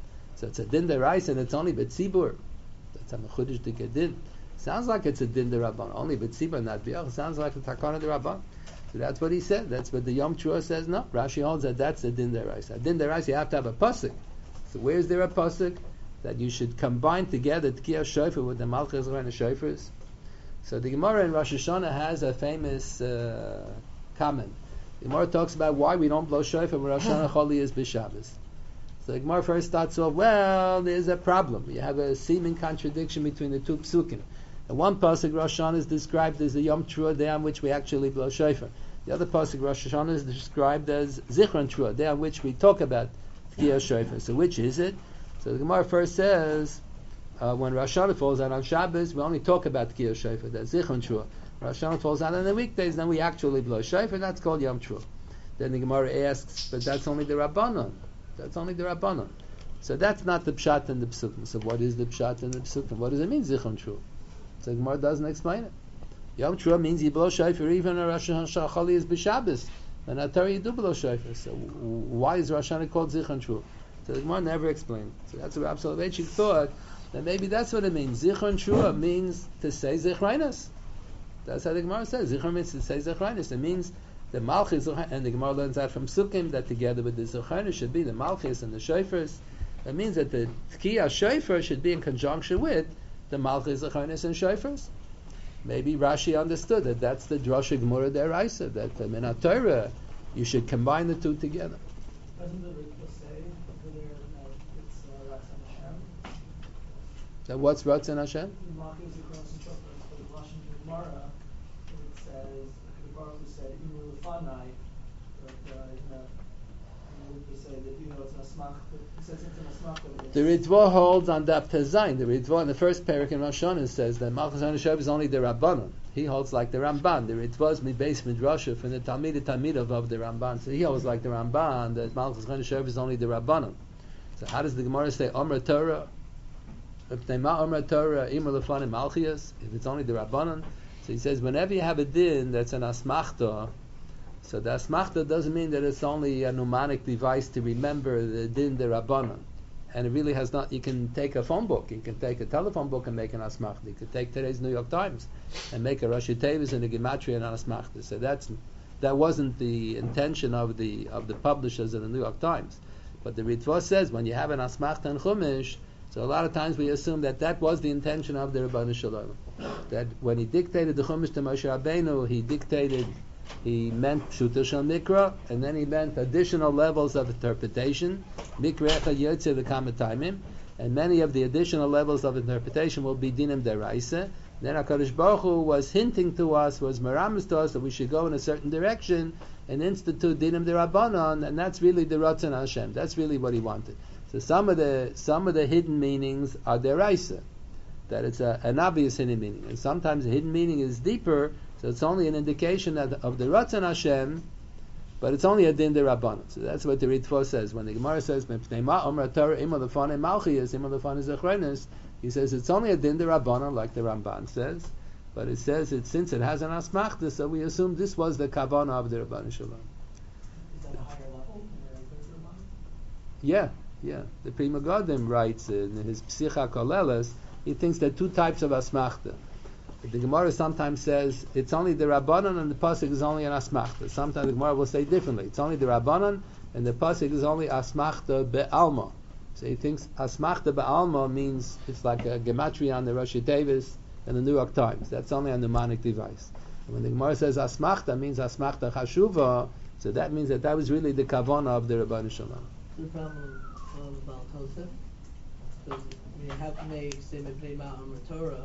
[SPEAKER 1] So it's a din daraisa and it's only B'tzibur. That's a mechudish to get din. Sounds like it's a din daraban, only B'tzibur, not B'yach. Sounds like a takana daraban. So that's what he said. That's what the Yom Trua says. No, Rashi holds that that's a din deraisa. A din deraisa, you have to have a pasuk. So where is there a pasuk that you should combine together Tkiyah Shofar with the Malchus Chana Shofars? So the Gemara in Rosh Hashanah has a famous uh, comment. The Gemara talks about why we don't blow shofar when Rosh Hashanah Choli is b'Shabbos. So the Gemara first starts off, well, there's a problem. You have a seeming contradiction between the two psukim. The one pasuk Rosh Hashanah is described as the Yom Trua, day on which we actually blow shofar. The other pasuk Rosh Hashanah is described as Zichron Trua, day on which we talk about Tkiyah Shofar. So which is it? So the Gemara first says, uh, when Rosh Hashanah falls out on Shabbos, we only talk about Tkiyah Shofar, that's Zichron Trua. Rosh Hashanah falls out on the weekdays, then we actually blow shofar, that's called Yom Trua. Then the Gemara asks, but that's only the Rabbanon. That's only the Rabbanon. So that's not the Pshat and the Psukim. So what is the Pshat and the Psukim? What does it mean, Zichron Trua? So the Gemara doesn't explain it. Yom Trua means you blow shofar even when Rosh Hashanah Choli is b'Shabbos. And I tell you, you do blow shofar. So why is Rosh Hashanah called Zichron Trua? So the Gemara never explained. So that's what Rav Soloveitchik thought, that maybe that's what it means. Zichron Trua means to say Zichroinus. That's how the Gemara says. Zichron means to say Zichroinus. It means the Malchus, and the Gemara learns that from Sukkim, that together with the Zichroinus should be the Malchus and the Shofars. That means that the Tkiyah Shofar should be in conjunction with the Malchus, Zichroinus, and Shofars. Maybe Rashi understood that that's the Drosha Gemara Deraisa, that um, in a Torah you should combine the two together.
[SPEAKER 7] Doesn't the Rikva say whether uh, it's uh, Ratzon Hashem?
[SPEAKER 1] So what's Ratzon Hashem?
[SPEAKER 7] The Malchus across and Shofar, but the Lashon Gemara, it says, the Baruch Hu said Imru Lefanai, but uh, you know, you would say that you know it's an asmach. He says it's an asmach.
[SPEAKER 1] The Ritva holds on Daf Tezayin. The Ritva in the first parak in Rosh Hashanah says that Malchus HaNeshov is only the Rabbanon. He holds like the Ramban. The Ritva is Mibeis Midrasha from the Talmid Talmidav of the Ramban. So he holds like the Ramban that Malchus HaNeshov is only the Rabbanon. So how does the Gemara say Omer Torah? If they ma Omer Torah Imur Lefanim Malchias, if it's only the Rabbanon, so he says whenever you have a din that's an asmachta, so the asmachta doesn't mean that it's only a mnemonic device to remember the din the Rabbanon, and it really has not. You can take a phone book, you can take a telephone book and make an asmachta. You could take today's New York Times and make a Rashi Tevis and a Gematria and an asmachta. So that's that wasn't the intention of the of the publishers of the New York Times. But the Ritva says when you have an asmachta and chumash, so a lot of times we assume that that was the intention of the Rebbeinu Shalom. That when he dictated the chumash to Moshe Rabbeinu, he dictated, he meant Pshuta Shel Mikra, and then he meant additional levels of interpretation, Mikra Echad Yotze V'Kama Taimim, and many of the additional levels of interpretation will be Dinim Deraisa. Then HaKadosh Baruch Hu was hinting to us, was meramis to us that we should go in a certain direction and institute Dinim Derabanan, and that's really the Ratzon Hashem. That's really what he wanted. So some of the some of the hidden meanings are Deraisa, that it's a, an obvious hidden meaning, and sometimes the hidden meaning is deeper, so it's only an indication of, of the Ratzon Hashem, but it's only a din derabanan. So that's what the Ritva says. When the Gemara says, he says it's only a din derabanan, like the Ramban says, but it says it since it has an asmachta, so we assume this was the kavanah of the Rabban Shalom.
[SPEAKER 7] Is that a higher level?
[SPEAKER 1] Yeah, yeah. The Pri Megadim writes in his Psicha Koleles, he thinks there are two types of asmachta. The Gemara sometimes says it's only the Rabbanon and the Pasuk is only an asmachta. Sometimes the Gemara will say differently. It's only the Rabbanon and the Pasuk is only asmachta be'alma. So he thinks asmachta be'alma means it's like a gematria on the Rashi Tevis and the New York Times. That's only a mnemonic device. And when the Gemara says asmachta means asmachta chashuva, so that means that that was really the kavanah of the Rebbeinu Shalom.
[SPEAKER 6] The problem about Tosef, because I mean, how can they say Mepnei Ma'am Torah?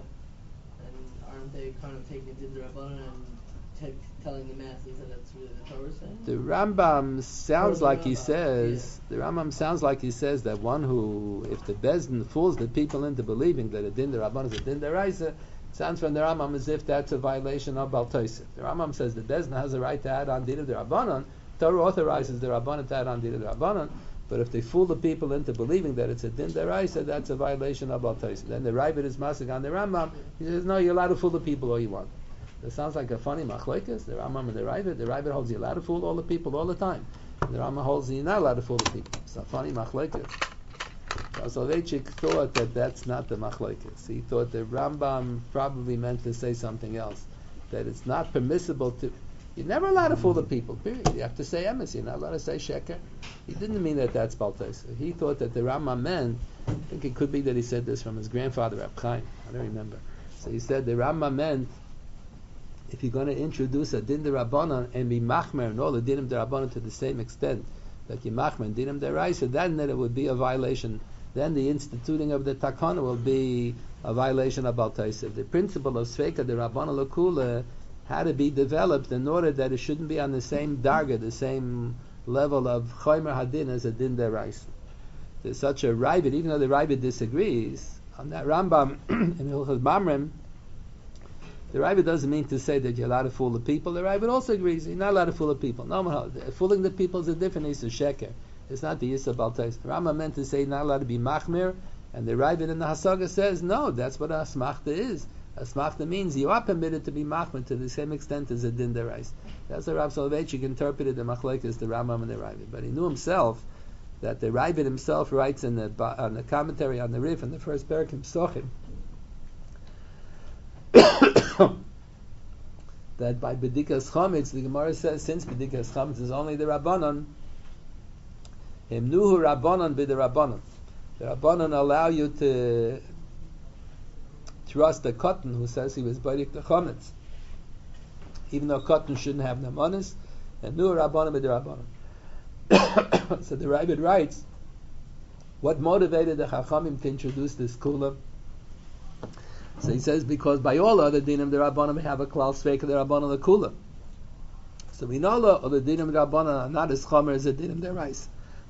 [SPEAKER 6] Aren't they kind of taking it to the Rabbanan and t- telling the masses that it's really the Torah saying?
[SPEAKER 1] The Rambam sounds
[SPEAKER 6] the
[SPEAKER 1] like
[SPEAKER 6] Rambam,
[SPEAKER 1] he says,
[SPEAKER 6] yeah.
[SPEAKER 1] the Rambam sounds like he says that one who, if the Bezdin fools the people into believing that a din the Rabbanan is a din the Raisa, sounds from the Rambam as if that's a violation of Baal Tosef. The Rambam says the Bezdin has a right to add on din of the Rabbanan. Torah authorizes the Rabbanan to add on din of the Rabbanan. But if they fool the people into believing that it's a din deraisa, that's a violation of Baal Tosef. Then the Ravid is masig on the Rambam. He says, no, you're allowed to fool the people all you want. That sounds like a funny machlekes. The Rambam and the Ravid. The Ravid holds you're allowed to fool all the people all the time. And the Rambam holds you're not allowed to fool the people. It's a funny machlekes. Soloveitchik thought that that's not the machlekes. He thought the Rambam probably meant to say something else. That it's not permissible to... You're never allowed to fool the people, period. You have to say emes. You're not allowed to say sheker. He didn't mean that that's Baal Tosef. He thought that the Rambam meant, I think it could be that he said this from his grandfather, Reb Chaim. I don't remember. So he said the Rambam meant, if you're going to introduce a din de Rabbanan and be machmer and all the dinim de Rabbanan to the same extent that you machmer and dinim de Raisa, then it would be a violation. Then the instituting of the takana will be a violation of Baal Tosef. The principle of sveika de Rabbanan lekula had to be developed in order that it shouldn't be on the same darga, the same level of chomer hadin as a din deraisa. There's such a Ravid, even though the Ravid disagrees on that Rambam in Hilchos Mamrim. The Ravid doesn't mean to say that you're allowed to fool the people. The Ravid also agrees you're not allowed to fool the people. No, no, fooling the people is a different issue. Sheker. It's not the issue of Baal Tosef. The Rambam meant to say you're not allowed to be machmir, and the Ravid in the Hasaga says no. That's what a asmachta is. Asmachta means you are permitted to be machmir to the same extent as a din derais. That's how Rav Soloveitchik interpreted the machlekes, the Rambam and the Ravid. But he knew himself that the Ravid himself writes in the on the commentary on the Rif in the first parak in Psochim that by Bedikas Chametz, the Gemara says, since Bedikas Chametz is only the Rabbanon, Himnuhu Rabbanon b'the Rabbanon. The Rabbanon allow you to trust a cotton who says he was Barik the Chametz, even though cotton shouldn't have namanis, and nu Rabbanon b'de Rabbanon. So the Ravid writes, what motivated the Chachamim to introduce this kula? So he says, because by all other dinim the Rabbanon have a klal sveika the Rabbanon the kula. So we know or the dinim rabbanan are not as chomer as the dinim derais.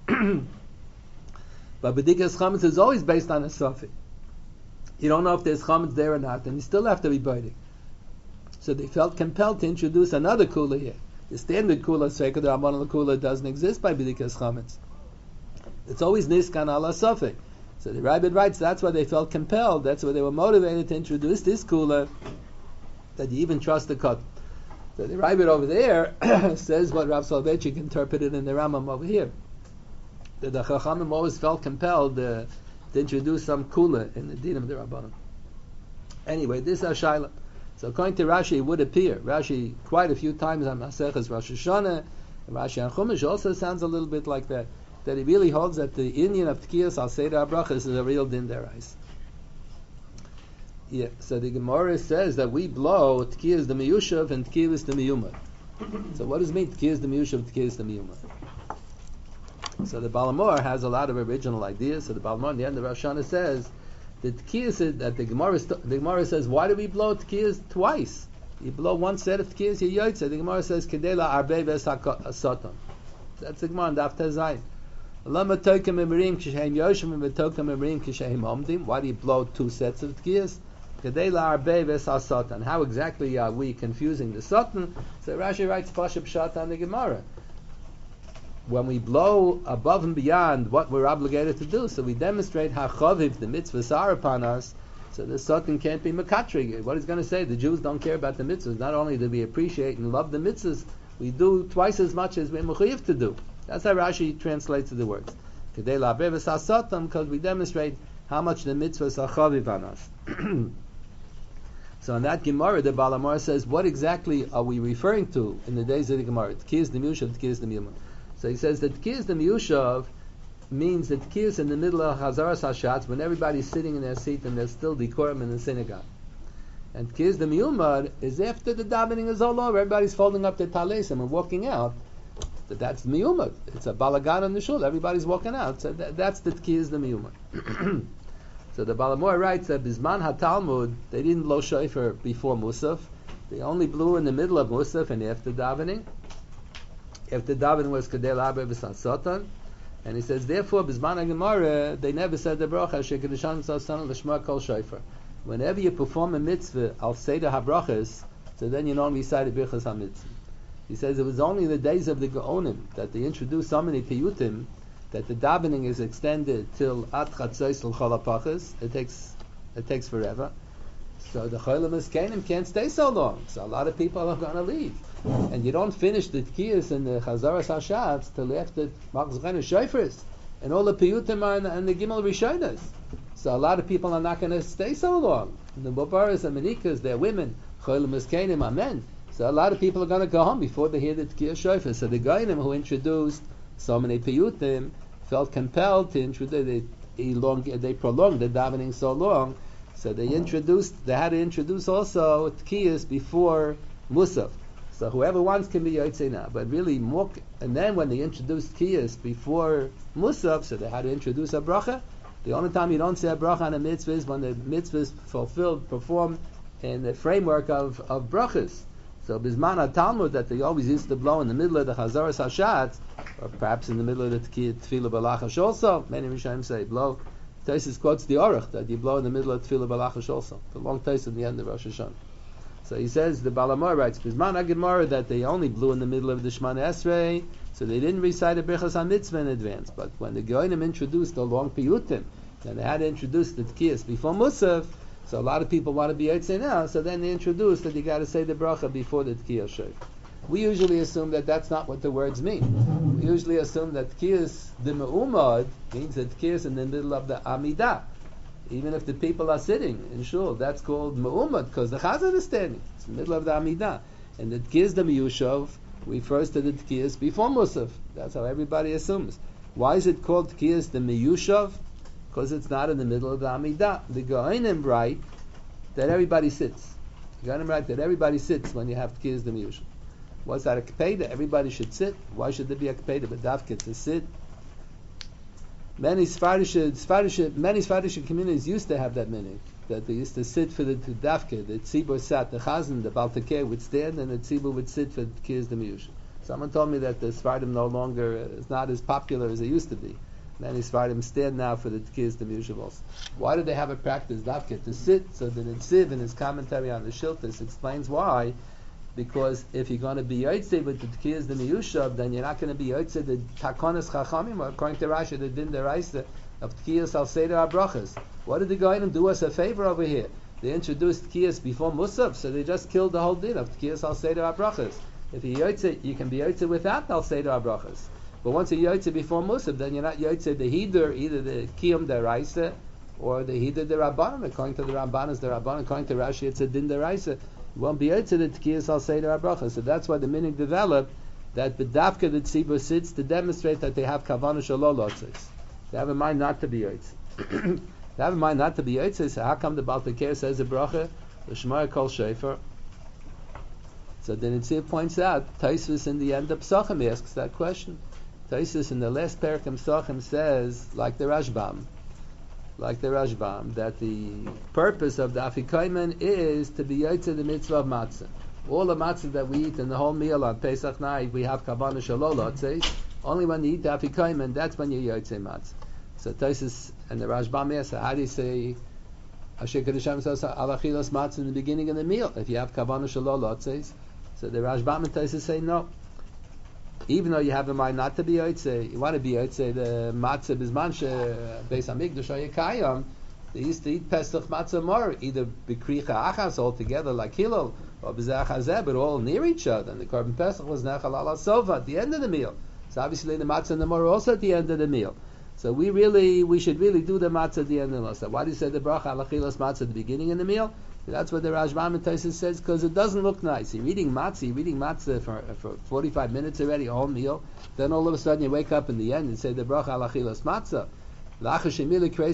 [SPEAKER 1] But bedikas chametz is always based on a suffix. You don't know if there's chametz there or not, and you still have to be biting. So they felt compelled to introduce another kula here. The standard kula, Seika the Rabbanan kula, doesn't exist by bedikas chametz. It's always niskan ala suffix. So the Rabbit writes that's why they felt compelled. That's why they were motivated to introduce this kula, that you even trust the cut. So the Rabbit over there says what Rav Soloveitchik interpreted in the Rambam over here. That the Chachamim always felt compelled uh, to introduce some kula in the din of the Rabbanim. Anyway, this is Shaila. So according to Rashi, it would appear Rashi quite a few times on Maseches Rosh Hashanah, and Rashi on Chumash also sounds a little bit like that. That he really holds that the Indian of Tkiyas al Seder HaBrachas is a real din derais. Yeah, so the Gemara says that we blow Tkiyas the Miyushav and Tkiyas the Miyumad. So what does it mean Tkiyas the Miyushav, Tkiyas the Miyumad? So the Balamor has a lot of original ideas. So the Balamor in the end of Rosh Hashanah says that Tkiyas is, that the Gemara the Gemara says why do we blow Tkiyas twice? You blow one set of Tkiyas, you yoytze. The Gemara says Kedela Arbe Ves HaSatan. That's the Gemara in Daf Tezayin. Why do you blow two sets of tkiyas? How exactly are we confusing the Satan? So Rashi writes Pashup Pshat on the Gemara. When we blow above and beyond what we're obligated to do, so we demonstrate how chaviv the mitzvahs are upon us, so the Satan can't be makatrig. What he's going to say, the Jews don't care about the mitzvahs. Not only do we appreciate and love the mitzvahs, we do twice as much as we're mechuyev to do. That's how Rashi translates the words. Because we demonstrate how much the mitzvahs are chaviv on us. So in that Gemara, the Balamar says, what exactly are we referring to in the days of the Gemara? Tkiyas the Miyushav, Tkiyas the Miyumad. So he says that Tkiyas the Miyushav means that Tkiyas in the middle of Chazaras Hashatz, when everybody's sitting in their seat and there's still decorum in the synagogue. And Tkiyas the Miyumad is after the davening is all over, everybody's folding up their talesim and walking out. But that's miyumad. It's a balagan in the shul. Everybody's walking out. So that, that's the tkiyas the miyumad. So the Balamor writes that Bisman HaTalmud, they didn't blow shofar before Musaf. They only blew in the middle of Musaf and after davening. After davening was Kadel Abe V'San Satan. And he says, therefore, Bisman HaGemara, they never said the bracha, Shekadishan Satan L'Shma Kol Shofar. Whenever you perform a mitzvah, Al Seder HaBrachas, so then you don't recite the Birchas HaMitzvah. He says it was only in the days of the Gaonim that they introduced so many piyutim that the davening is extended till at chatzos l'chol hapachas. It takes it takes forever. So the cholim eskenim can't stay so long. So a lot of people are going to leave, and you don't finish the tkiyas and the chazaras hashatz till after machzchen shofars, and all the piyutim are in the, in the gimel rishonas. So a lot of people are not going to stay so long. And the mubaras and manikas, they're women. Cholim eskenim are men. So a lot of people are going to go home before they hear the Tkiyah Shofar. So the Goyim who introduced so many piyutim felt compelled to introduce, they, elong, they prolonged the davening so long, so they introduced, they had to introduce also Tkiyas before Musaf. So whoever wants can be Yotzei now. But really, more, and then when they introduced Tkiyas before Musaf, so they had to introduce a bracha. The only time you don't say a bracha on a mitzvah is when the mitzvah is fulfilled, performed in the framework of, of brachas. So Bisman HaTalmud that they always used to blow in the middle of the Chazaras Hashatz, or perhaps in the middle of the Tefillah Balachash also. Many Rishonim say blow. Taisus quotes the Aruch that you blow in the middle of Tefillah Balachash also. The long Tais in the end of Rosh Hashanah. So he says, the Balamor writes, Bisman HaGemara that they only blew in the middle of the Shemana Esrei, so they didn't recite a Birchas HaMitzvah in advance. But when the Goyim introduced the long piyutim, then they had to introduce the Tkiyas before Musaf. So a lot of people want to be Yotzei now, so then they introduce that you got to say the bracha before the Tkiyah Shofar. We usually assume that that's not what the words mean. We usually assume that Tkiyas the Me'umad means that Tkiyas in the middle of the Amidah. Even if the people are sitting in shul, that's called Me'umad, because the Chazan is standing. It's in the middle of the Amidah. And the Tkiyas the Miyushav refers to the Tkiyas before Musaf. That's how everybody assumes. Why is it called Tkiyas the Miyushav? Because it's not in the middle of the Amidah. The Goinim write that everybody sits. The Goinim write that everybody sits when you have Tkiyas the Miyushav. What's that, a Kpeda? Everybody should sit. Why should there be a Kpeda? But Dafka to sit. Many Sfarish, Sfarish, many Sfarish communities used to have that meaning. that they used to sit for the dafke. The tzibur sat, the chazan, the baltakeh would stand, and the tzibur would sit for tkiyas the miyusha. Someone told me that the Sfardim no longer is not as popular as they used to be. Many Sfardim stand now for the tkiyas the miyusha also. Why did they have a practice dafke to sit? So the Nitziv in his commentary on the Shiltis explains why. Because if you're going to be yotzei with the tkiyas the miyusha, then you're not going to be yotzei the takonis chachamim, according to Rashi, the din deraisa of tkiyas al seder abrachas. What did the Goyim do us a favor over here? They introduced tkiyas before musaf, so they just killed the whole din of tkiyas al seder abrachas. If you yotzei, you can be yotzei without al seder abrachas. But once you yotzei before musaf, then you're not yotzei the hidur, either the kiyum deraisa or the hidur the rabbanon. According to the rabbanon, the rabbanon. According to Rashi, it's a din deraisa. You won't be able to the tkiyas al seder abracha. So that's why the minig developed that the dafka the tzibur sits to demonstrate that they have kavanah shalol lotzes. They have in mind not to be yotze. They have in mind not to be yotze. So how come the baltakeh says a bracha? The shemar kol shofar. So the Nitziv points out, Taisus in the end of Psachim asks that question. Taisus in the last parak of Psachim says, like the Rashbam, like the Rashbam, that the purpose of the Afikoymen is to be yotze the mitzvah of matzah. All the matzah that we eat in the whole meal on Pesach night, we have kavanah shalol lotzes. Only when you eat the Afikoymen, that's when you yotze matzah. So Taisus and the Rashbam ask, how do you say Asher Kedushem says alachilas matzah in the beginning of the meal if you have kavanah shalol lotzes? So the Rashbam and Taisus say no. Even though you have in mind not to be yotze, you want to be yotze the matzah bisman beis hamikdash or yekayim. They used to eat Pesach matzah more, either b'kricha achas all together like Hillel or b'zeh chazeh, but all near each other. And the korban Pesach was nechal ala sova at the end of the meal. So obviously the matzah and the mor also at the end of the meal. So we really, we should really do the matzah at the end of the meal. So why do you say the bracha alachilas matzah at the beginning of the meal? That's what the Rashbam and Taisus says, because it doesn't look nice. You're eating matzah, you're eating matzah for, for forty-five minutes already, a whole meal. Then all of a sudden you wake up in the end and say the bracha alachilas matzah. That's the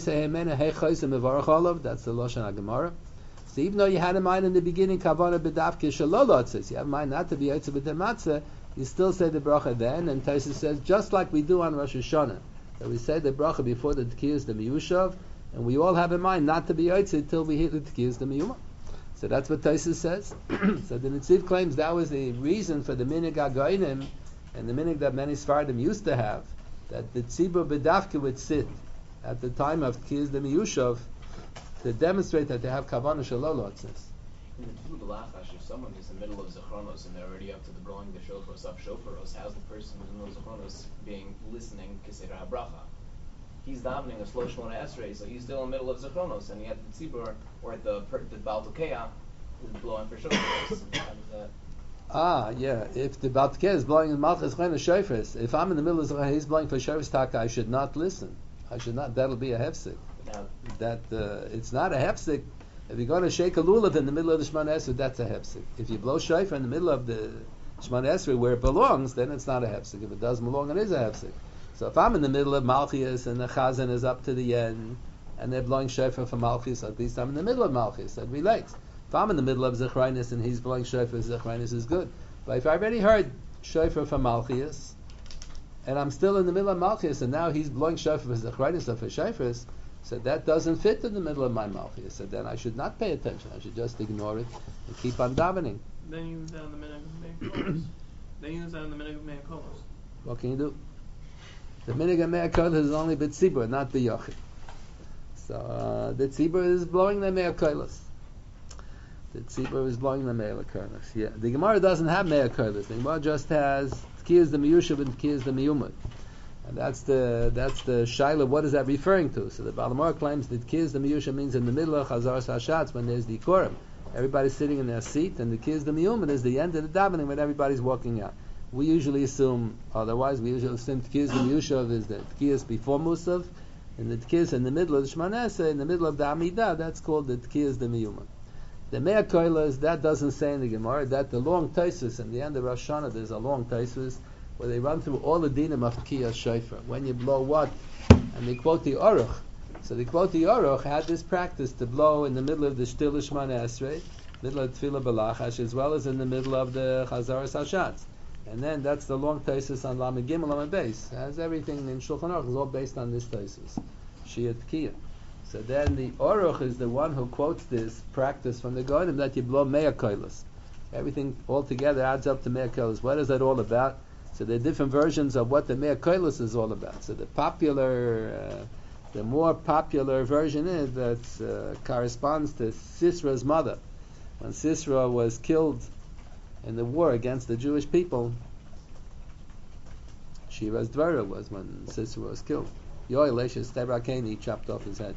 [SPEAKER 1] Lashon HaGemara. So even though you had in mind in the beginning kavanah b'dafke shalolotzes, you have in mind not to be yotze with the matzah, you still say the bracha then. And Taisus says just like we do on Rosh Hashanah, that we say the bracha before the tkiyas the miyushav, and we all have in mind not to be yotze until we hit the tkiyas the miyuma. So that's what Taisus says. So the Nitziv claims that was the reason for the minig hagoyim and the minig that many Sfardim used to have, that the tzibur b'dafke would sit at the time of tkiyas the miyushav to demonstrate that they have kavanah shalol lotzes.
[SPEAKER 8] In the Tefillah B'Lachash, if someone is in the middle of Zechronos and they're already up to the blowing the shofar, sub shofaros, how's the person who's in the middle of Zechronos being listening Keseder HaBracha? He's davening a slow Shemona Esrei, so he's still in the middle of Zechronos, and yet the Tzibur, or at the, the Baal Tokeah, is blowing for shofaros. How does that...
[SPEAKER 1] Ah, yeah. If the Baal Tokeah is blowing in Malchus Chayna shofars, if I'm in the middle of Zechronos, he's blowing for shofars taka, I should not listen. I should not. That'll be a hefsek. That uh, it's not a hefsek. If you're going to shake a lulav in the middle of the Shemona Esrei, that's a hefsek. If you blow shofar in the middle of the Shemona Esrei where it belongs, then it's not a hefsek. If it doesn't belong, it is a hefsek. So if I'm in the middle of Malchus and the Chazan is up to the end and they're blowing shofar for Malchus, at least I'm in the middle of Malchus. That relates. If I'm in the middle of Zechrinus and he's blowing shofar, Zechrinus is good. But if I already heard shofar for Malchus and I'm still in the middle of Malchus and now he's blowing shofar for Zechrinus or for shofars, so that doesn't fit in the middle of my Malchus. So then I should not pay attention. I should just ignore it and keep on davening.
[SPEAKER 3] Then you use that in the minhag of Me'akolos. Then you use that in the minhag of Me'akolos.
[SPEAKER 1] What can you do? The minhag of Me'akolos is only b'tzibur, not b'yochid. So uh, the tzibur is blowing the Me'akolos. The tzibur is blowing the Me'akolos. Yeah, the Gemara doesn't have Me'akolos. The Gemara just has tkiyas the miyushav and tkiyas the miyumad. And that's the that's the shaila. What is that referring to? So the Balamar claims that tkiyas the miyushav means in the middle of Chazaras Hashatz when there's the Korim. Everybody's sitting in their seat, and the tkiyas the miyumad is the end of the davening when everybody's walking out. We usually assume otherwise. We usually assume tkiyas the miyushav is the tkiyas before Musav, and the tkiyas in the middle of the Shemona Esrei, in the middle of the Amidah, that's called the tkiyas the miyumad. The Mea Koilas, that doesn't say in the Gemara, that the long Taisus, in the end of Rosh Hashanah, there's a long Taisus, where they run through all the dinim of tkiyas shofar. When you blow what? And they quote the Aruch. So they quote the Aruch had this practice to blow in the middle of the Shtil Shemona Esrei, middle of Tefillah B'Lachash, as well as in the middle of the Chazaras Hashatz. And then that's the long Taisus on Lamed Gimel Lamed Beis. Has everything in Shulchan Aruch is all based on this Taisus. Shia Tkiyah. So then the Oruch is the one who quotes this practice from the Goyim that you blow Mea Koilos. Everything all together adds up to Mea Koilos. What is that all about? So there are different versions of what the Mea Koilos is all about. So the popular, uh, the more popular version is that uh, corresponds to Sisra's mother. When Sisra was killed in the war against the Jewish people, Shira's Dvara was when Sisra was killed. Yoel Eshes Tebrakeni chopped off his head.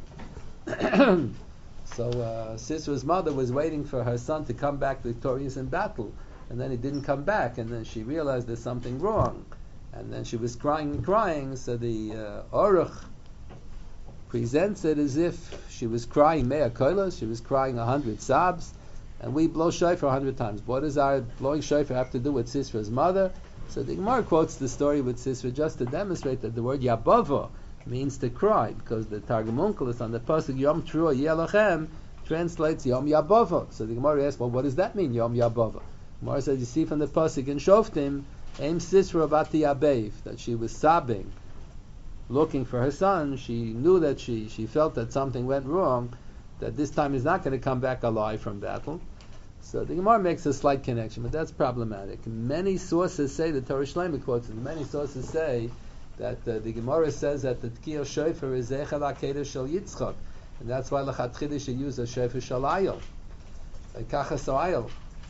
[SPEAKER 1] So uh, Sisra's mother was waiting for her son to come back victorious in battle, and then he didn't come back, and then she realized there's something wrong, and then she was crying and crying. So the uh, Oruch presents it as if she was crying Mea Koilos, she was crying a hundred sobs, and we blow shofar a hundred times. What does our blowing shofar have to do with Sisra's mother? So the Gemara quotes the story with Sisra just to demonstrate that the word Yabava means to cry, because the Targum Onkelos on the pasuk Yom Trua Yelachem translates Yom Yabava. So the Gemara asks, well, what does that mean, Yom Yabava? Gemara says, you see from the pasuk in Shoftim, Aim Sisra Bati Yabev, that she was sobbing, looking for her son. She knew that she, she felt that something went wrong, that this time he's not going to come back alive from battle. So the Gemara makes a slight connection, but that's problematic. Many sources say, the Torah Shleima quotes it, many sources say that uh, the Gemara says that the Tkiyah Shofar is Zechel HaKedah Shel Yitzchak, and that's why L'chatchila should use a Shofar Shel Ayil, like Kachas Ayil,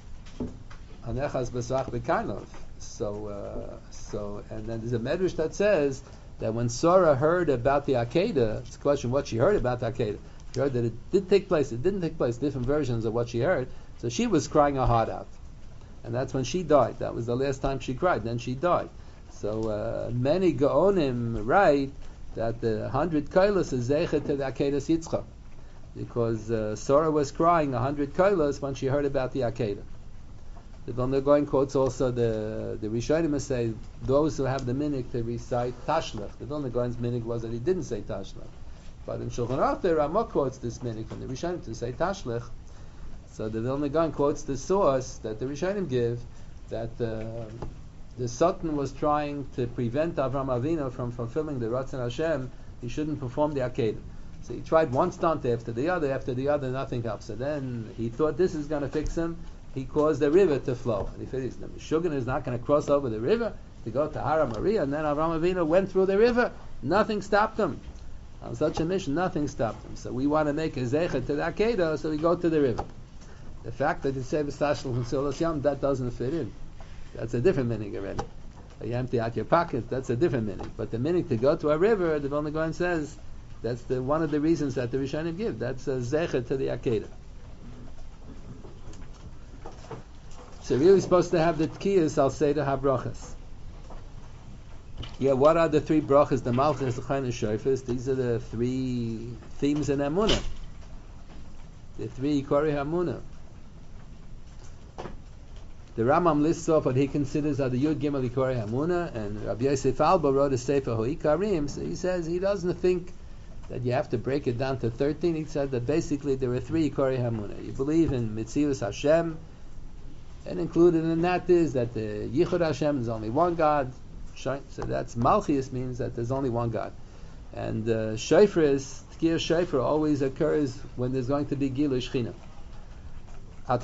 [SPEAKER 1] Anechas B'Sach B'Karnov. So, uh, so, and then there's a medrash that says that when Sarah heard about the Akedah, it's a question what she heard about the Akedah. She heard that it did take place, it didn't take place, different versions of what she heard. So she was crying her heart out, and that's when she died. That was the last time she cried. Then she died. So uh, many Gaonim write that the hundred kailas is zeichet to the Akedas Yitzchak, because uh, Sarah was crying a hundred kailas when she heard about the Akedah. The Vilna Gaon quotes also the the Rishonim say those who have the minig to recite Tashlech. The Vilna Gaon's minig was that he didn't say Tashlech, but in Shulchan Aruch the Ramah quotes this minig from the Rishonim to say Tashlech. So the Vilna Gaon quotes the source that the Rishonim give, that uh, the Satan was trying to prevent Avram Avinu from fulfilling the Ratzon Hashem. He shouldn't perform the Akedah. So he tried one stunt after the other, after the other, nothing helped. So then he thought this is going to fix him. He caused the river to flow. And he figured the Meshuggah is not going to cross over the river to go to Hara Maria, and then Avram Avinu went through the river. Nothing stopped him. On such a mission, nothing stopped him. So we want to make a Zecher to the Akedah, so we go to the river. The fact that it says V'sashel V'silas Yam, that doesn't fit in. That's a different meaning already. You empty out your pocket, that's a different meaning. But the meaning to go to a river, the Vilna Gaon says, that's the one of the reasons that the Rishonim give. That's a zecher to the Akedah. So really supposed to have the tkiyas al seder habrachas. Yeah, what are the three brachas? The malchus, the chayin, and shofars. These are the three themes in Emunah. The three Korei Hamunah. The Rambam lists off what he considers are the Yud Gimel Korei Hamunah, and Rabbi Yosef Alba wrote a Sefer Hoikarim, so he says he doesn't think that you have to break it down to thirteen. He said that basically there are three Korei Hamunah. You believe in Mitzius Hashem, and included in that is that the Yichud Hashem is only one God. So that's Malchus, means that there's only one God. And uh, Shofar is, Tkiyah Shofar always occurs when there's going to be Gilui Shechina. We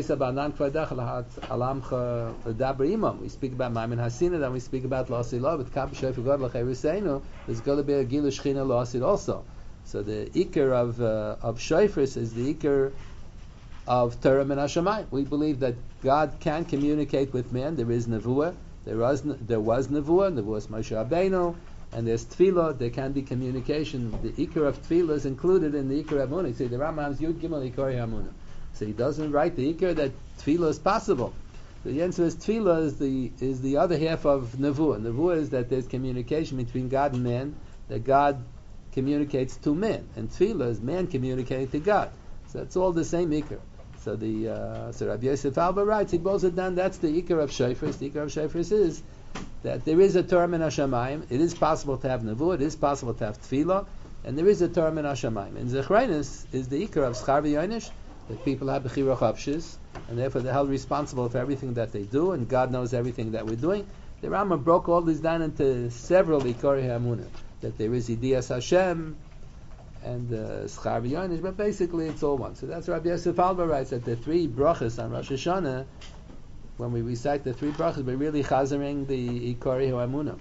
[SPEAKER 1] speak about Maimin Hasina, then we speak about L'Asillah, with Kab Shofar God L'Cheiruseinu, there's going to be a Gilui Shechina L'Asil also. So the Iker of uh, of Shofars is the Iker of Torah Min HaShamayim. We believe that God can communicate with man. There is Nevuah, there was there was Nevuah, Nevuah is Moshe Rabbeinu, and there's Tefillah, there can be communication. The Iker of Tefillah is included in the Iker of Hamunah. See, the Rambam's Yud Gimel Korei Hamunah. So he doesn't write the Iker that Tefillah is possible. The answer is Tefillah is the is the other half of Nevuah. Nevuah is that there's communication between God and man, that God communicates to man, and Tefillah is man communicating to God. So that's all the same Iker. So the uh, so Rabbi Yosef Alba writes, he boils it down, that's the Iker of Shofars. The Iker of Shofars is that there is a Torah Min HaShamayim. It is possible to have Nevuah, it is possible to have Tefillah, and there is a Torah Min HaShamayim. And Zechreinus is the Iker of Schar V'Yoinish, that people have Bechira Chavshis, and therefore they're held responsible for everything that they do, and God knows everything that we're doing. The Rambam broke all this down into several Ikorei Hamunah, that there is Idiyas Hashem, and uh, Schar V'Yonish, but basically it's all one. So that's Rabbi Yosef Alba writes that the three brachas on Rosh Hashanah, when we recite the three brachas, we're really chazering the Ikari Ha'amunah.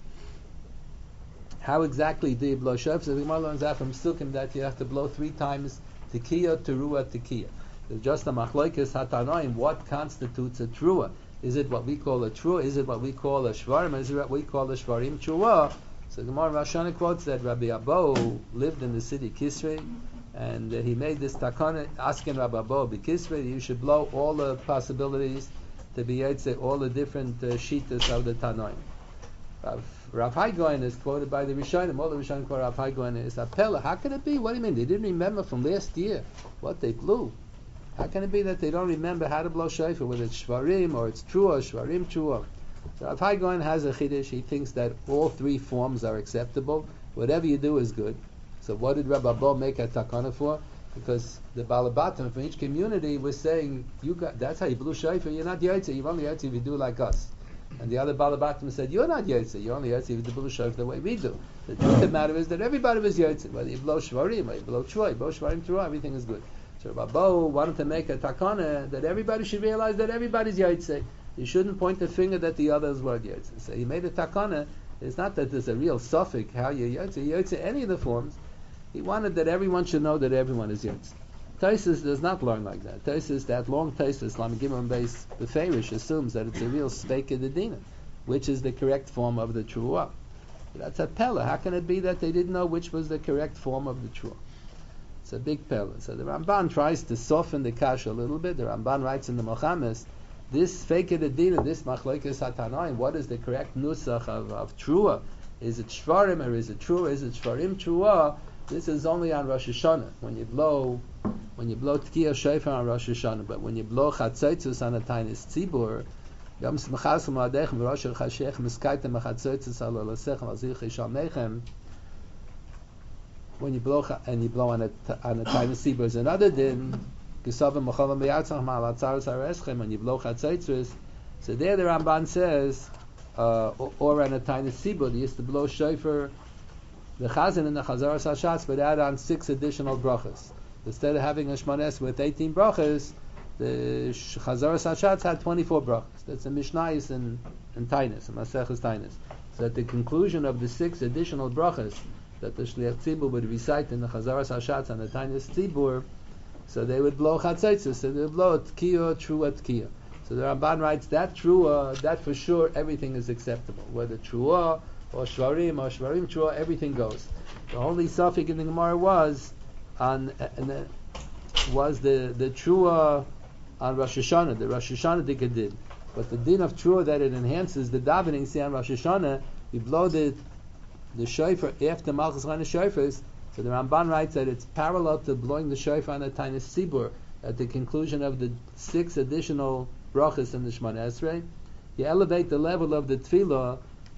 [SPEAKER 1] How exactly do you blow shofar? So the Gemara learns that from Sukkim that you have to blow three times Tekiah, Teruah, Tekiah. There's just a machlokes hatanoim. What constitutes a Teruah? Is it what we call a Teruah? Is it what we call a Shvarim? Is it what we call a Shvarim Teruah? So the Gemara Rosh Hashanah quotes that Rabbi Abo lived in the city Kisrei, and uh, he made this takana asking Rabbi Abo, "Be Kisrei, you should blow all the possibilities to be Yetze, all the different uh, shitas of the Tanoim." Rav, Rav Hai Gaon is quoted by the Rishonim. All the Rishonim quote Rav Hai Gaon is Apella. How can it be? What do you mean? They didn't remember from last year what they blew. How can it be that they don't remember how to blow shofar, whether it's Shvarim or it's Trua, Shvarim Trua? So Rav Hai Gaon has a chiddush. He thinks that all three forms are acceptable. Whatever you do is good. So what did Rabbi Abba make a takana for? Because the Balabatim from each community was saying, "You got that's how you blew shofar. You're not Yotze. You're only Yotze if you do like us." And the other Balabatim said, "You're not Yotze. You're only Yotze if you blow shofar the way we do." The truth of the matter is that everybody was Yotze. Whether you blow Shvarim, whether you blow Trua, you blow Shvarim Trua, everything is good. So Rabbi Abba wanted to make a takana that everybody should realize that everybody's Yotze. You shouldn't point the finger that the others were Yotze. So he made a takana. It's not that there's a real suffix how you're Yotze. Yotze any of the forms. He wanted that everyone should know that everyone is Yotze. Taisus does not learn like that. Taisus, that long Taisus, Lamagimon base Beferish, assumes that it's a real Sveika Dedina, which is the correct form of the Truah. That's a Pella. How can it be that they didn't know which was the correct form of the Truah? It's a big Pella. So the Ramban tries to soften the Kasha a little bit. The Ramban writes in the Mochamis, this Sveika Dedina, this Machlokes Hatanoim, what is the correct Nusach of, of Truah? Is it Shvarim or is it Truah? Is it Shvarim Truah? This is only on Rosh Hashanah when you blow, when you blow Tekiah Shofar on Rosh Hashanah. But when you blow Chatzaitzos on a Tainis Tzibur, Yom Smachasum Adechem Rosh Chashech Miskaitem Chatzaitzos Al Lasechem Al Zilchei Shalmechem. When you blow and you blow on a on a Tainis Tzibur is another din. Gesavim Machavam Beyatzach Ma'al Atzaros Hareschem. When you blow Chatzaitzos, so there the Ramban says, uh, or, or on a Tainis Tzibur, they used to blow Shofar. The Chazan and the Chazaras Hashatz would add on six additional brachas. Instead of having a Shmones with eighteen brachas, the Chazaras Hashatz had twenty-four brachas. That's a Mishnayis in, in Tainus, in Maseches Tainus. So at the conclusion of the six additional brachas that the Shliach Tzibur would recite in the Chazaras Hashatz and the Tainus Tzibur, so they would blow Chatzaitzos, so they would blow Tkiyah, Trua, Tkiyah. So the Ramban writes that Trua, that for sure everything is acceptable. Whether Trua, or Shvarim, or Shvarim Trua, everything goes. The only suffix in the Gemara was on and the, was the the Trua on Rosh Hashanah. The Rosh Hashanah Dika did, but the din of Trua that it enhances the davening. See on Rosh Hashanah, we blow the the shofar after Malchus Chana Shofars. So the Ramban writes that it's parallel to blowing the shofar on the Tainis Tzibur at the conclusion of the six additional brachas in the Shemona Esrei. You elevate the level of the tefillah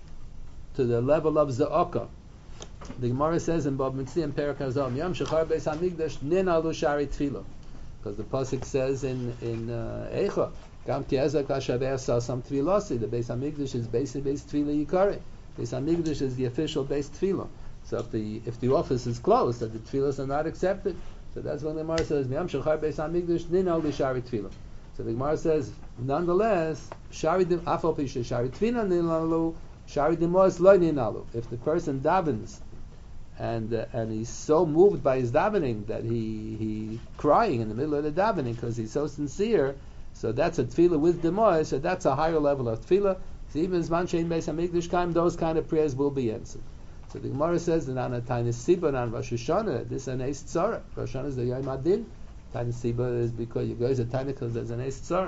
[SPEAKER 1] to the level of Za'aka. The Gemara says in Bab Mitzvah and Perak Hazam, Yom Shechar Beis Hamikdash Nin Alu Shari Tefillah. Because the Pasuk says in in uh, Eicha, Gam Ki Ezek Hashaber Sasam Tefillasi, the Beis Hamikdash is basically Beis Tefillah Yikari. Beis Hamikdash is the official Beis Tefillah. So if the if the office is closed, that the Tefillahs are not accepted, so that's when the Gemara says, Yom Shechar Beis Hamikdash Nin Alu Shari Tefillah. So the Gemara says, nonetheless, Shari Afal Pisha Shari Tefillah Nin Alu Shari Demos Lo Ninalu. If the person davens and uh, and he's so moved by his davening that he he crying in the middle of the davening because he's so sincere, so that's a tefillah with Demos, so that's a higher level of tefillah. So even Zman Shein Beis Hamikdash Kaim, those kind of prayers will be answered. So the Gemara says that on a Tainis Tzibur on Rosh Hashanah, this is an Eis Tzara. Rosh Hashanah is the Yom Adin. Tainis Tzibur is because you guys are Tainis because there's an Eis Tzara.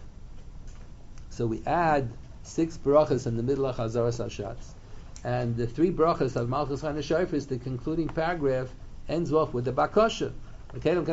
[SPEAKER 1] So we add six brachas in the middle of Chazaras Hashatz. And the three brachas of Malchus Chana Shofars, the concluding paragraph, ends off with the Bakasha. So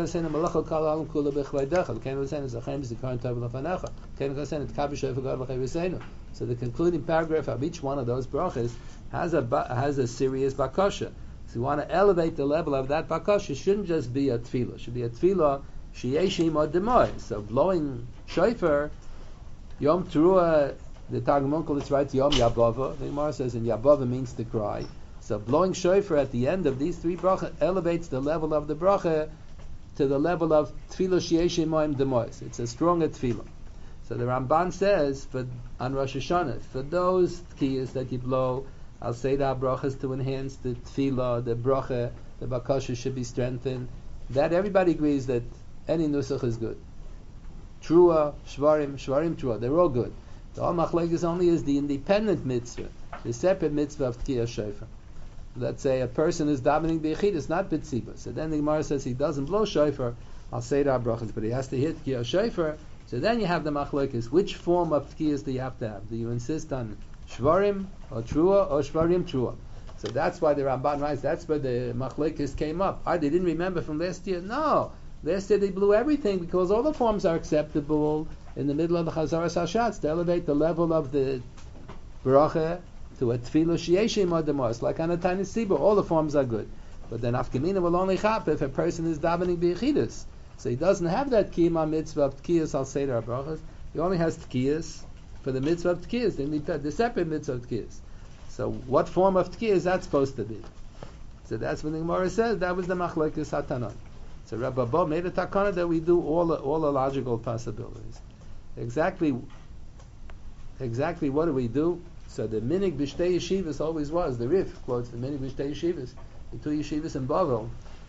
[SPEAKER 1] the concluding paragraph of each one of those brachas has a has a serious Bakasha. So you want to elevate the level of that Bakasha. It shouldn't just be a tefillah. It should be a tefillah sheyeshim or demoy. So blowing shofar, Yom Teruah, the Targum Onkel is right, Yom Yabava. The Gemara says in Yabava means to cry. So blowing shofar at the end of these three bracha elevates the level of the bracha to the level of tefillah sheyesh moim demois. It's a stronger tefillah. So the Ramban says, for on Rosh Hashanah, for those tkiyas that you blow al seder brachas to enhance the tefillah, the bracha, the bakasha should be strengthened. That everybody agrees that any nusach is good. Trua, shvarim, shvarim, trua, they're all good. The all machlekes only is the independent mitzvah, the separate mitzvah of tkiyah shofar. Let's say a person is davening b'yechidus, not b'tziba. So then the Gemara says he doesn't blow shofar al seder brachas, but he has to hit tkiyah shofar. So then you have the machlekes. Which form of tkiyas do you have to have? Do you insist on shvarim or trua or shvarim trua? So that's why the Ramban writes. That's where the machlekes came up. Ah, they didn't remember from last year. No, last year they blew everything because all the forms are acceptable in the middle of the Chazaras Hashatz to elevate the level of the bracha to a tefillah sheyeshim adamos, like on a tiny sibur. All the forms are good, but then afkamina will only chap if a person is davening b'yechidus. So he doesn't have that kiyama mitzvah of tkiyas al seder brachas. He only has tkiyas for the mitzvah of tkiyas, the, the separate mitzvah of tkiyas. So what form of tkiyas is that supposed to be? So that's when the Gemara says that was the machlekes hatanon. So Rabbi Bo made a takana that we do all the, all the logical possibilities. Exactly, exactly what do we do? So the minig b'shtei yeshivas always was, the Rif quotes the minig b'shtei yeshivas, the two yeshivas in Bavel,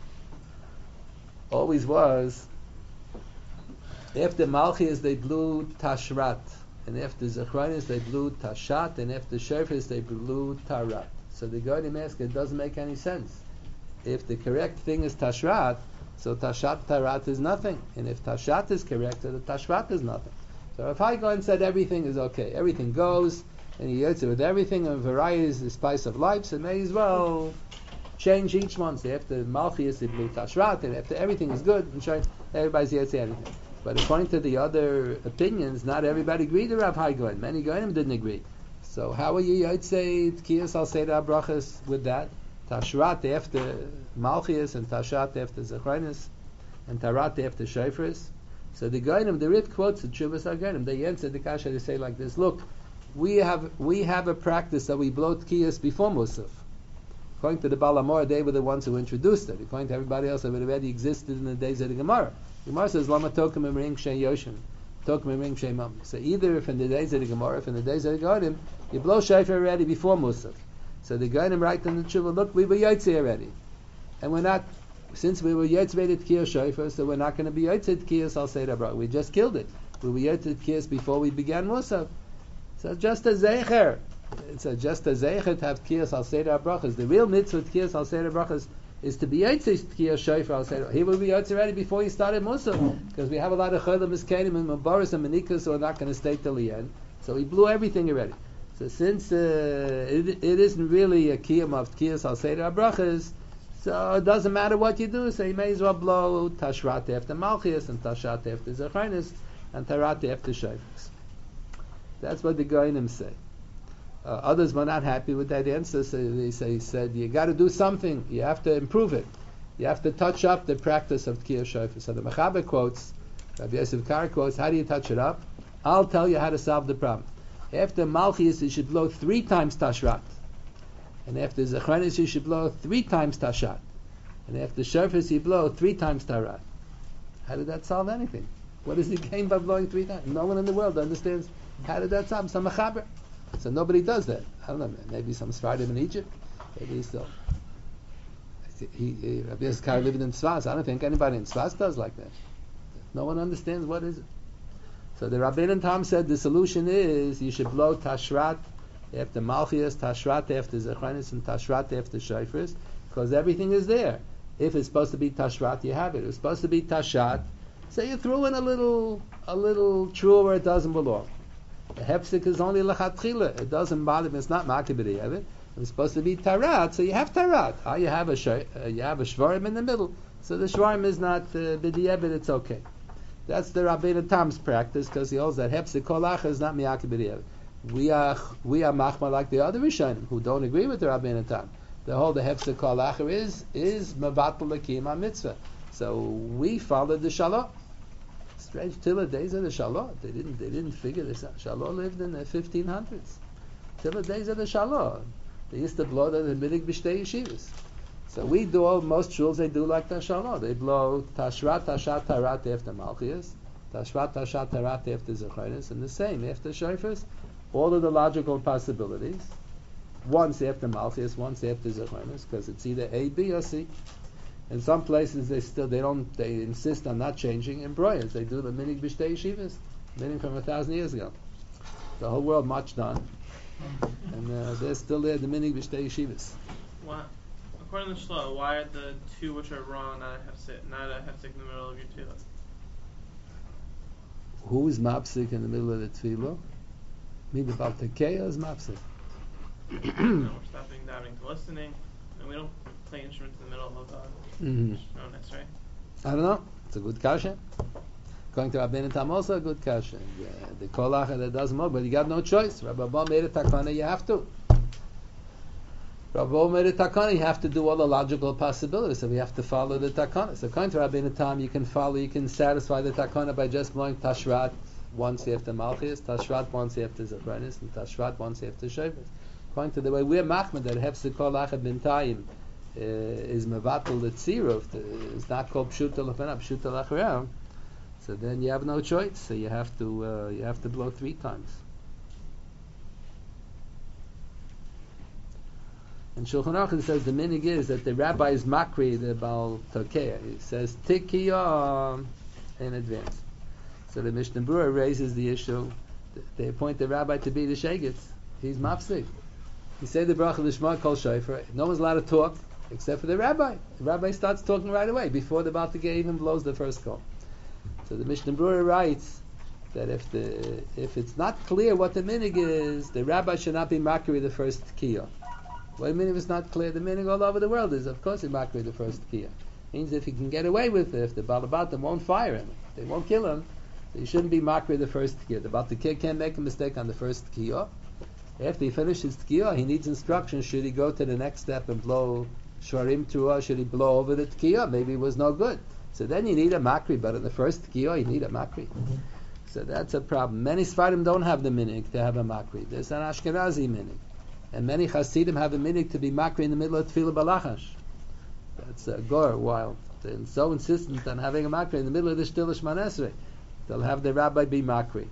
[SPEAKER 1] always was, after Malchus they blew Tashrat, and after Zechronis they blew Tashat, and after Shofars they blew Tarat. So the Goyim ask, it doesn't make any sense. If the correct thing is Tashrat, so Tashat Tarat is nothing, and if Tashat is correct, so the Tashrat is nothing. So if I go and said everything is okay, everything goes, and he hits it with everything, and variety is the spice of life, so may as well change each one. So after Malchus, they blew Tashrat, and after everything is good, and show everybody's here to say everything. But according to the other opinions, not everybody agreed to Rav Hai Goyen. Many Goyenim didn't agree. So how are you, I'd say, Tkiyas al Seder Brachas with that? Tashrat after Malchus, and Tashat after Zechronis, and Tarat after Shofars. So the Goyenim, the Rif quotes the Chuvas HaGoyenim. They answer the kasha, they say like this, look, we have we have a practice that we blow Tkiyas before Musaf. According to the Balamor, they were the ones who introduced it. According to everybody else, it already existed in the days of the Gemara. The Gemara says, Lama tokum emring shei yoshin, tokum emring shei mam. So either if in the days of the Gemara, if in the days of the Goyim, you blow shofar already before Musaf. So the Goyim write in the Tshuva, look, we were Yotze already. And we're not, since we were Yotze Tkiyas shofar, so we're not going to be Yotze Tkiyas al Seder Brachas. We just killed it. We were Yotze Tkiyas before we began Musaf. So just a Zecher. It's a, just a Zecher to have Tkiyas al Seder Brachas. The real mitzvah Tkiyas al Seder Brachas is to be Yotze Tkiyas shofar al Seder. He will be Yotze already before he started Musaf, because we have a lot of Cholim Miskenim and Mabaris and Manikas who are not going to stay till the end. So he blew everything already. So since uh, it, it isn't really a Kiyam of Tkiyas al Seder Brachas, so it doesn't matter what you do, so you may as well blow Tashrat after Malchus, and Tashat after Zechronis, and Tarat after Shofars. That's what the Goyim say. Uh, others were not happy with that answer, so they say, said, you got to do something, you have to improve it. You have to touch up the practice of Tkiyah Shofar. So the Mechaber quotes, Rabbi Yosef Kar quotes, how do you touch it up? I'll tell you how to solve the problem. After Malchus, you should blow three times Tashrat. And after Zechronis, you should blow three times Tashat. And after Shofars, you blow three times Tarat. How did that solve anything? What is the gain by blowing three times? No one in the world understands how did that solve. Some Mechaber. So nobody does that. I don't know. Maybe some Sfardim in Egypt. Maybe still. He, he, Rabbi Yisrael living in Tzvas. I don't think anybody in Tzvas does like that. No one understands what is it. So the Rabbeinu Tam said the solution is you should blow Tashrat after Malchus, Tashrat after Zechronis, and Tashrat after Shofars, because everything is there. If it's supposed to be Tashrat, you have it. If it's supposed to be Tashat, so you throw in a little, a little true where it doesn't belong. The hefsek is only lechatchila. It doesn't bother me. It's not makibidi of it. It's supposed to be tarat, so you have tarat. Ah, you have a sh- uh, you have a shvarim in the middle. So the shvarim is not uh, b'di'evit. It's okay. That's the Rabbeinu Tam's practice, because he holds that hefsek kolach is not miyakibidi. We are we are machma like the other Rishonim who don't agree with the Rabbeinu Tam. The whole the hefsek kolach is is mevatel l'kiyum mitzvah. So we follow the shalah. Strange, till the days of the Shalah, they didn't they didn't figure this out. Shalah lived in the fifteen hundreds. Till the days of the Shalah, They used to blow the minig b'shtei yeshivas. So we do all, most shuls they do like the Shalom. They blow Tashrat Tashat Tarat after Malchias, Tashrat Tashat Tarat after Zecharias, and the same after Shofars. All of the logical possibilities. Once after Malchias, once after Zecharias, because it's either A, B, or C. In some places they still they don't they insist on not changing in Broyas. They do the minig b'shtei yeshivas, minig from a thousand years ago. The whole world marched on, and uh, they're still there. The minig b'shtei yeshivas.
[SPEAKER 3] Why, according to Shlomo, why are the two which are wrong not a hefsek, not a hefsek in the middle of your tefillah?
[SPEAKER 1] Who is mapsik in the middle of the tefillah? Me the Baltakeya is mapsik.
[SPEAKER 3] You know, we're stopping davening to listening, and we don't play instruments in the middle of uh,
[SPEAKER 1] Mm-hmm.
[SPEAKER 3] Shmones, right?
[SPEAKER 1] I don't know. It's a good kasha. Going to Rabbeinu Tam also a good kasha. Yeah, the kolach that does more, but you got no choice. Rabbi Abba made a takana, you have to. Rabbi Abba made a takana, you have to do all the logical possibilities, so we have to follow the takana. So according to Rabbeinu Tam, you can follow, you can satisfy the takana by just blowing tashrat once after Malchias, tashrat once after Zecharias, and tashrat once after Shofars. According to the way we're machmed, that hefsek kolach b'ntayim Uh, is mevatel the tziruf, is not called pshuta lefanav, pshuta lachram. So then you have no choice. So you have to uh, you have to blow three times. And Shulchan Aruch says the minig is that the rabbi is makri the Baal Tokea. He says tikiyah in advance. So the Mishnah Berurah raises the issue. They appoint the rabbi to be the shegitz. He's mafsik. He said the bracha l'shma kol shofar. No one's allowed to talk except for the rabbi. The rabbi starts talking right away before the Baal Tokea even blows the first call. So the Mishnah Berurah writes that if the if it's not clear what the minig is, the rabbi should not be makri the first kiyah. What do you mean if it's not clear? The minig all over the world is, of course, he makri the first kiyah. Means if he can get away with it, if the Balabatim won't fire him, they won't kill him, so he shouldn't be makri the first kiyah. The Baal Tokea can't make a mistake on the first kiyah. After he finishes tkiyah, he needs instructions. Should he go to the next step and blow shvarim truah? Should he blow over the tkiyah? Maybe it was no good. So then you need a makri, but in the first tkiyah you need a makri. Mm-hmm. So that's a problem. Many Sfarim don't have the minig to have a makri. There's an Ashkenazi minig. And many Hasidim have a minig to be makri in the middle of tefillah balachash. That's a gore, wild. They're so insistent on having a makri in the middle of the Shtil Shman Esrei. They'll have the rabbi be makri.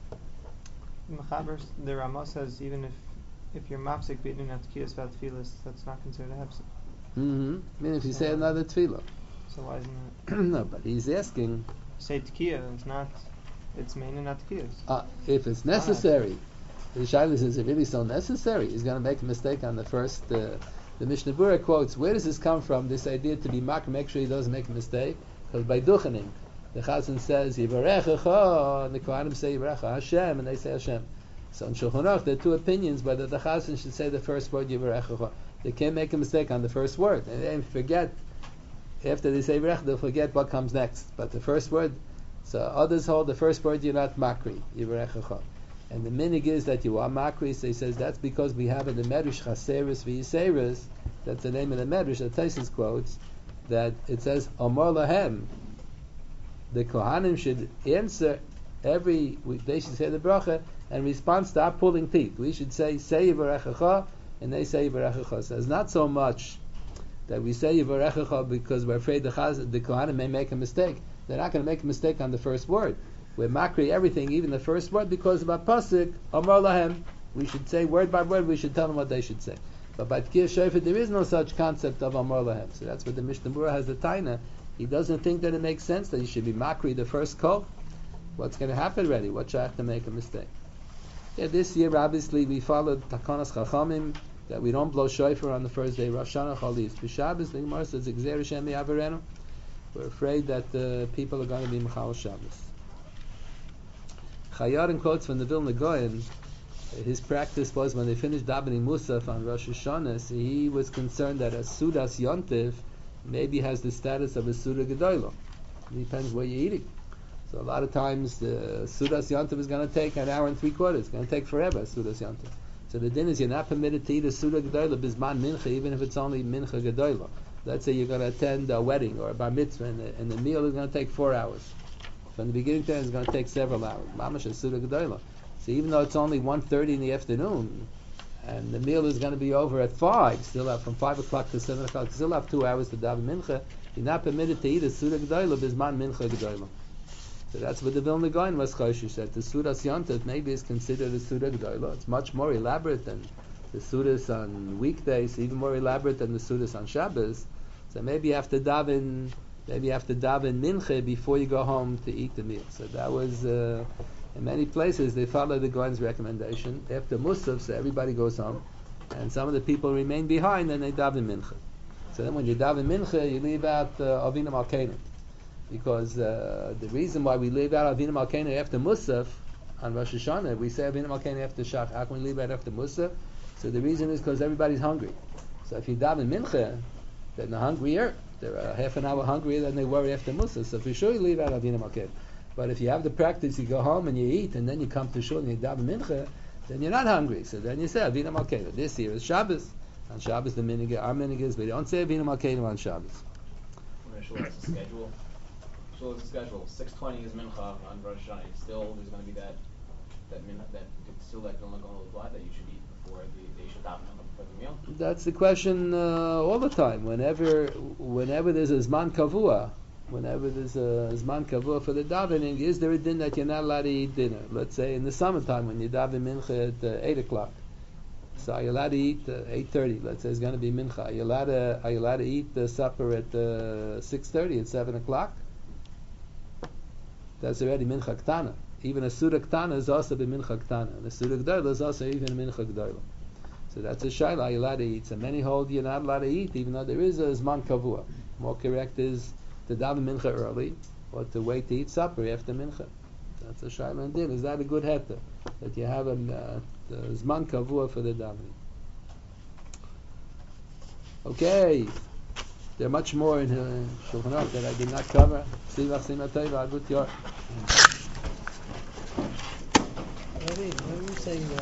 [SPEAKER 2] Mechaber, the Ramah says even if if you're mafsik b'idin at tkiyas v'at tefillas, that's not considered a hefsek.
[SPEAKER 1] Mm-hmm. I mean, if you say another tefillah.
[SPEAKER 2] So why isn't it?
[SPEAKER 1] No, but he's asking.
[SPEAKER 2] Say tkiyah, it's not. It's mainly not tkiyas.
[SPEAKER 1] Uh, if it's necessary, the Shaila says, is it really so necessary? He's going to make a mistake on the first. Uh, the Mishnah Berurah quotes, where does this come from? This idea to be mak, make sure he doesn't make a mistake, because by duchening. The Chazan says Yivarechecha, and the Kohanim say Yivarecha Hashem, and they say Hashem. So in Shulchan Aruch there are two opinions whether the Chazan should say the first word Yivarechecha. They can't make a mistake on the first word, and they forget. After they say Yivarecha, they'll forget what comes next. But the first word, so others hold the first word you're not makri Yivarechecha, and the minig is that you are makri. So he says that's because we have in the Medrash Chaseris v'Yiseris. That's the name of the Medrash that Taisus quotes. That it says Amar Lahem. The Kohanim should answer every, they should say the bracha and respond, stop pulling teeth. We should say, say Yivarechecha, and they say Yivarechecha. So it's not so much that we say Yivarechecha because we're afraid the, chaz, the Kohanim may make a mistake. They're not going to make a mistake on the first word. We're makri everything, even the first word, because of our pasuk, Amar Lahem. We should say word by word, we should tell them what they should say. But by Tkiyah Shofar, there is no such concept of Amar Lahem. So that's what the Mishnah Berurah has the taina. He doesn't think that it makes sense that he should be makri the first kol. What's going to happen already? What should I have to make a mistake? Yeah, this year obviously we followed Takanas Chachamim that we don't blow shofar on the first day. Rosh Hashanah Chalis. B'Shabbos the Gemara says Gzer Hashem Yavarenu. We're afraid that the people are going to be Mechal Shabbos. Chayarin quotes from the Vilna Gaon. His practice was when they finished davening Musaf on Rosh Hashanah, so he was concerned that a Sudas Yontif maybe has the status of a Suda Gedoyla. It depends where you're eating. So a lot of times the Sudas Yontif is going to take an hour and three quarters. It's going to take forever, Sudas Yontif. So the din is you're not permitted to eat a Suda Gedoyla Bizman Mincha, even if it's only Mincha Gedoyla. Let's say you're going to attend a wedding or a bar mitzvah and the, and the meal is going to take four hours. From the beginning to the end it's going to take several hours. Mamash is Suda Gedoyla. So even though it's only one thirty in the afternoon, and the meal is going to be over at five, still have from five o'clock to seven o'clock, still have two hours to daven mincha, you're not permitted to eat a Suda G'dayla bisman mincha G'dayla. So that's what the Vilna Gaon was Choshu said. The Sudas Yontif maybe is considered a Suda G'dayla. It's much more elaborate than the Sudas on weekdays, even more elaborate than the Sudas on Shabbos. So maybe you have to daven, maybe you have to daven mincha before you go home to eat the meal. So that was, uh, in many places they follow the Gaon's recommendation. After Musaf, so everybody goes home, and some of the people remain behind and they daven mincha. So then when you daven mincha, you leave out uh, Avinu Malkeinu. Because uh, the reason why we leave out Avinu Malkeinu after Musaf, on Rosh Hashanah, we say Avinu Malkeinu after Shach. How can we leave out after Musaf? So the reason is because everybody's hungry. So if you daven mincha, then they're hungrier. They're uh, half an hour hungrier than they were after Musaf. So for sure you leave out Avinu Malkeinu. But if you have the practice, you go home and you eat, and then you come to shul and you daven mincha, then you're not hungry. So then you say Avinu Malkeinu. This year is Shabbos. On Shabbos the minhag, our minhag is we don't say Avinu Malkeinu on Shabbos.
[SPEAKER 8] When shul has a schedule, shul has a schedule. Six twenty is mincha on Rosh Hashanah. Still, there's going to be that that mincha that still that Vilna Gaon will apply that you should eat before the they should daven before the meal.
[SPEAKER 1] That's the question uh, all the time. Whenever, whenever there's a zman kavua, whenever there's a zman kavua for the davening, is there a din that you're not allowed to eat dinner? Let's say in the summertime when you daven mincha at uh, eight o'clock. So are you allowed to eat uh, eight thirty? Let's say it's going to be mincha. Are you allowed to, are you allowed to eat the supper at uh, six thirty, at seven o'clock? That's already mincha ktana. Even a suda ktana is also be mincha ktana. And a suda g'dayla is also even a mincha g'dayla. So that's a shayla. Are you allowed to eat? So many hold you're not allowed to eat, even though there is a zman kavua. More correct is to daven mincha early, or to wait to eat supper after mincha. That's a shayla and din. Is that a good heter? That you have a uh, zman kavua for the davening. Okay. There are much more in uh, Shulchan Aruch that I did not cover. Sivach Simatayva Agut Yor.
[SPEAKER 6] What are you saying?